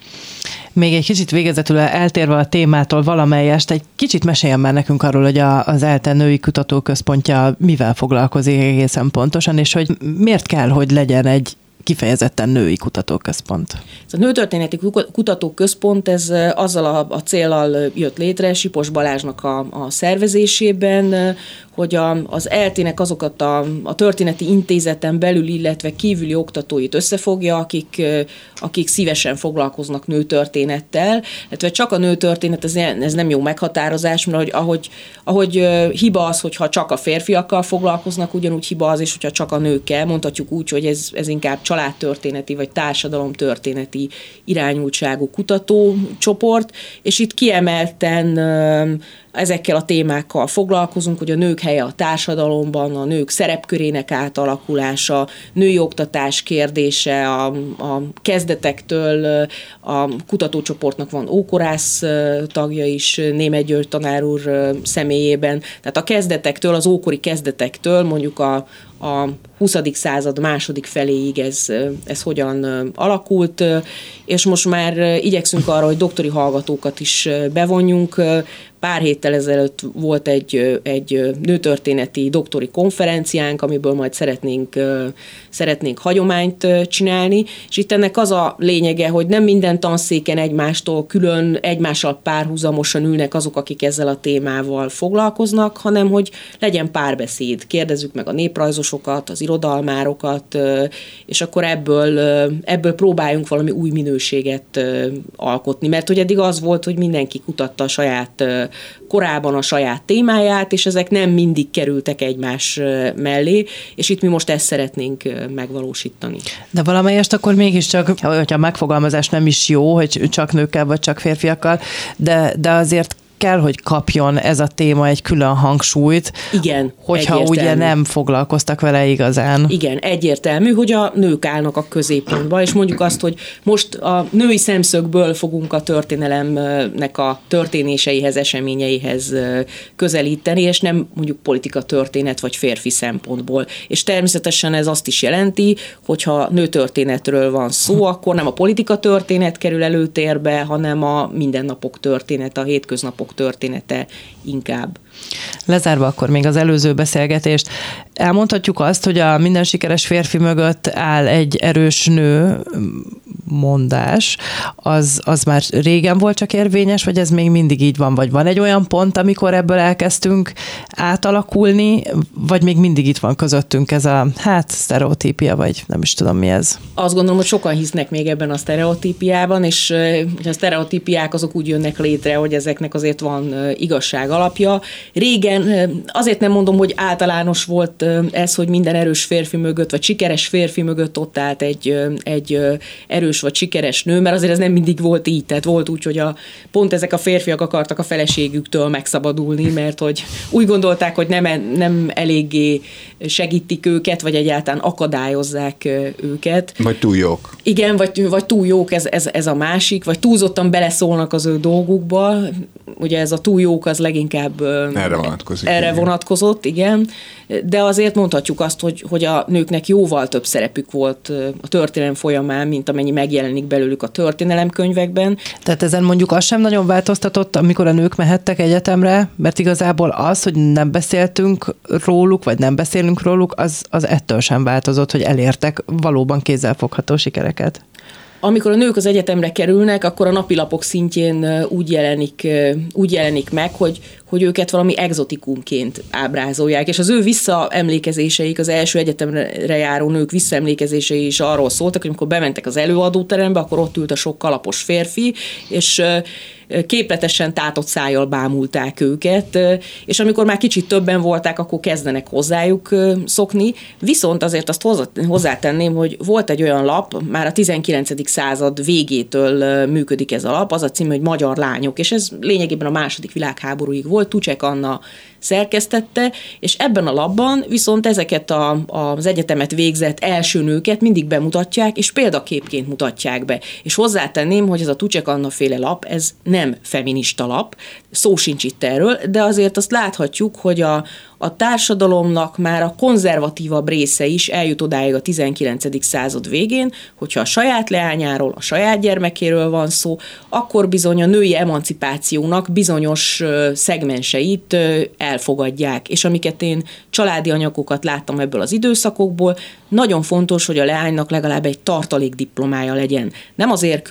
Még egy kicsit végezetül eltérve a témától valamelyest, egy kicsit meséljen már nekünk arról, hogy az ELTE Női Kutatóközpontja mivel foglalkozik egészen pontosan, és hogy miért kell, hogy legyen egy kifejezetten női kutatóközpont. A Nőtörténeti Kutatóközpont ez azzal a céllal jött létre, Sipos Balázsnak a szervezésében, hogy az ELTE-nek azokat a történeti intézeten belül, illetve kívüli oktatóit összefogja, akik szívesen foglalkoznak nőtörténettel. Illetve csak a nőtörténet, ez nem jó meghatározás, mert ahogy hiba az, hogyha csak a férfiakkal foglalkoznak, ugyanúgy hiba az is, hogyha csak a nőkkel. Mondhatjuk úgy, hogy ez inkább családtörténeti vagy társadalomtörténeti irányultságú kutatócsoport, és itt kiemelten ezekkel a témákkal foglalkozunk, hogy a nők helye a társadalomban, a nők szerepkörének átalakulása, női oktatás kérdése, a kezdetektől a kutatócsoportnak van ókorász tagja is, Németh György tanár úr személyében, tehát a kezdetektől, az ókori kezdetektől mondjuk a 20. század második feléig ez hogyan alakult, és most már igyekszünk arra, hogy doktori hallgatókat is bevonjunk. Pár héttel ezelőtt volt egy nőtörténeti doktori konferenciánk, amiből majd szeretnénk hagyományt csinálni, és itt ennek az a lényege, hogy nem minden tanszéken egymástól külön, egymással párhuzamosan ülnek azok, akik ezzel a témával foglalkoznak, hanem hogy legyen párbeszéd, kérdezzük meg a néprajzosokat, az irodalmárokat, és akkor ebből próbáljunk valami új minőséget alkotni, mert hogy eddig az volt, hogy mindenki kutatta korábban a saját témáját, és ezek nem mindig kerültek egymás mellé, és itt mi most ezt szeretnénk megvalósítani. De valamelyest akkor mégiscsak, hogyha a megfogalmazás nem is jó, hogy csak nőkkel vagy csak férfiakkal, de azért kell, hogy kapjon ez a téma egy külön hangsúlyt. Igen, hogyha ugye nem foglalkoztak vele igazán. Igen, egyértelmű, hogy a nők állnak a középpontba, és mondjuk azt, hogy most a női szemszögből fogunk a történelemnek a történéseihez, eseményeihez közelíteni, és nem mondjuk politika történet vagy férfi szempontból. És természetesen ez azt is jelenti, hogyha nőtörténetről van szó, akkor nem a politika történet kerül előtérbe, hanem a mindennapok történet, a hétköznapok története inkább. Lezárva akkor még az előző beszélgetést, elmondhatjuk azt, hogy a minden sikeres férfi mögött áll egy erős nő, mondás, az már régen volt csak érvényes, vagy ez még mindig így van? Vagy van egy olyan pont, amikor ebből elkezdtünk átalakulni, vagy még mindig itt van közöttünk ez a sztereotípia, vagy nem is tudom mi ez? Azt gondolom, hogy sokan hisznek még ebben a sztereotípiában, és a sztereotípiák azok úgy jönnek létre, hogy ezeknek azért van igazság alapja. Régen, azért nem mondom, hogy általános volt ez, hogy minden erős férfi mögött, vagy sikeres férfi mögött ott állt egy erős vagy sikeres nő, mert azért ez nem mindig volt így, tehát volt úgy, hogy pont ezek a férfiak akartak a feleségüktől megszabadulni, mert hogy úgy gondolták, hogy nem eléggé segítik őket, vagy egyáltalán akadályozzák őket. Vagy túl jók. Igen, vagy túl jók, ez a másik, vagy túlzottan beleszólnak az ő dolgukba. Ugye ez a túl jók az leginkább erre vonatkozott, igen. De azért mondhatjuk azt, hogy a nőknek jóval több szerepük volt a történelem folyamán, mint amennyi megjelenik belőlük a történelemkönyvekben. Tehát ezen mondjuk az sem nagyon változtatott, amikor a nők mehettek egyetemre, mert igazából az, hogy nem beszéltünk róluk, vagy nem beszélünk róluk, az ettől sem változott, hogy elértek valóban kézzelfogható sikereket. Amikor a nők az egyetemre kerülnek, akkor a napilapok szintjén úgy jelenik meg, hogy őket valami egzotikumként ábrázolják, és az ő visszaemlékezéseik, az első egyetemre járó nők visszaemlékezései is arról szóltak, hogy amikor bementek az előadóterembe, akkor ott ült a sok kalapos férfi, és képletesen tátott szájjal bámulták őket, és amikor már kicsit többen voltak, akkor kezdenek hozzájuk szokni. Viszont azért azt hozzátenném, hogy volt egy olyan lap, már a 19. század végétől működik ez a lap, az a cím, hogy Magyar lányok, és ez lényegében a II. Világháborúig volt, Tucsek Anna szerkesztette, és ebben a labban viszont ezeket az egyetemet végzett első nőket mindig bemutatják, és példaképként mutatják be. És hozzátenném, hogy ez a Tucsek Anna féle lap, ez nem feminista lap, szó sincs itt erről, de azért azt láthatjuk, hogy a társadalomnak már a konzervatívabb része is eljut odáig a 19. század végén, hogyha a saját leányáról, a saját gyermekéről van szó, akkor bizony a női emancipációnak bizonyos szegmenseit elfogadják. És amiket én családi anyagokat láttam ebből az időszakokból, nagyon fontos, hogy a leánynak legalább egy tartalékdiplomája legyen. Nem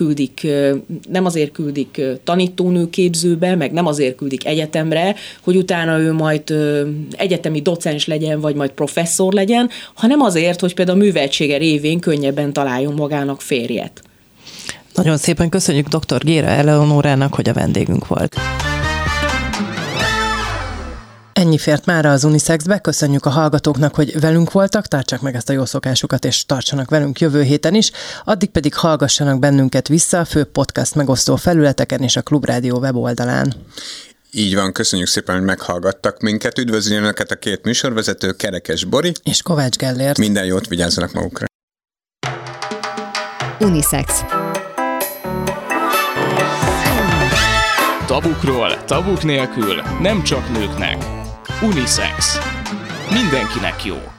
azért küldik tanítónőképzőbe, meg nem azért küldik egyetemre, hogy utána ő majd egyetemi docens legyen, vagy majd professzor legyen, hanem azért, hogy például a műveltsége révén könnyebben találjon magának férjet. Nagyon szépen köszönjük dr. Géra Eleonórának, hogy a vendégünk volt. Ennyi fért mára az Unisexbe, köszönjük a hallgatóknak, hogy velünk voltak, tartsák meg ezt a jó szokásukat, és tartsanak velünk jövő héten is, addig pedig hallgassanak bennünket vissza a fő podcast megosztó felületeken és a Klubrádió weboldalán. Így van, köszönjük szépen, hogy meghallgattak minket. Üdvözlően önöket a két műsorvezető, Kerekes Bori és Kovács Gellért. Minden jót, vigyázzanak magukra. Unisex. Tabukról, tabuk nélkül, nem csak nőknek. Unisex. Mindenkinek jó.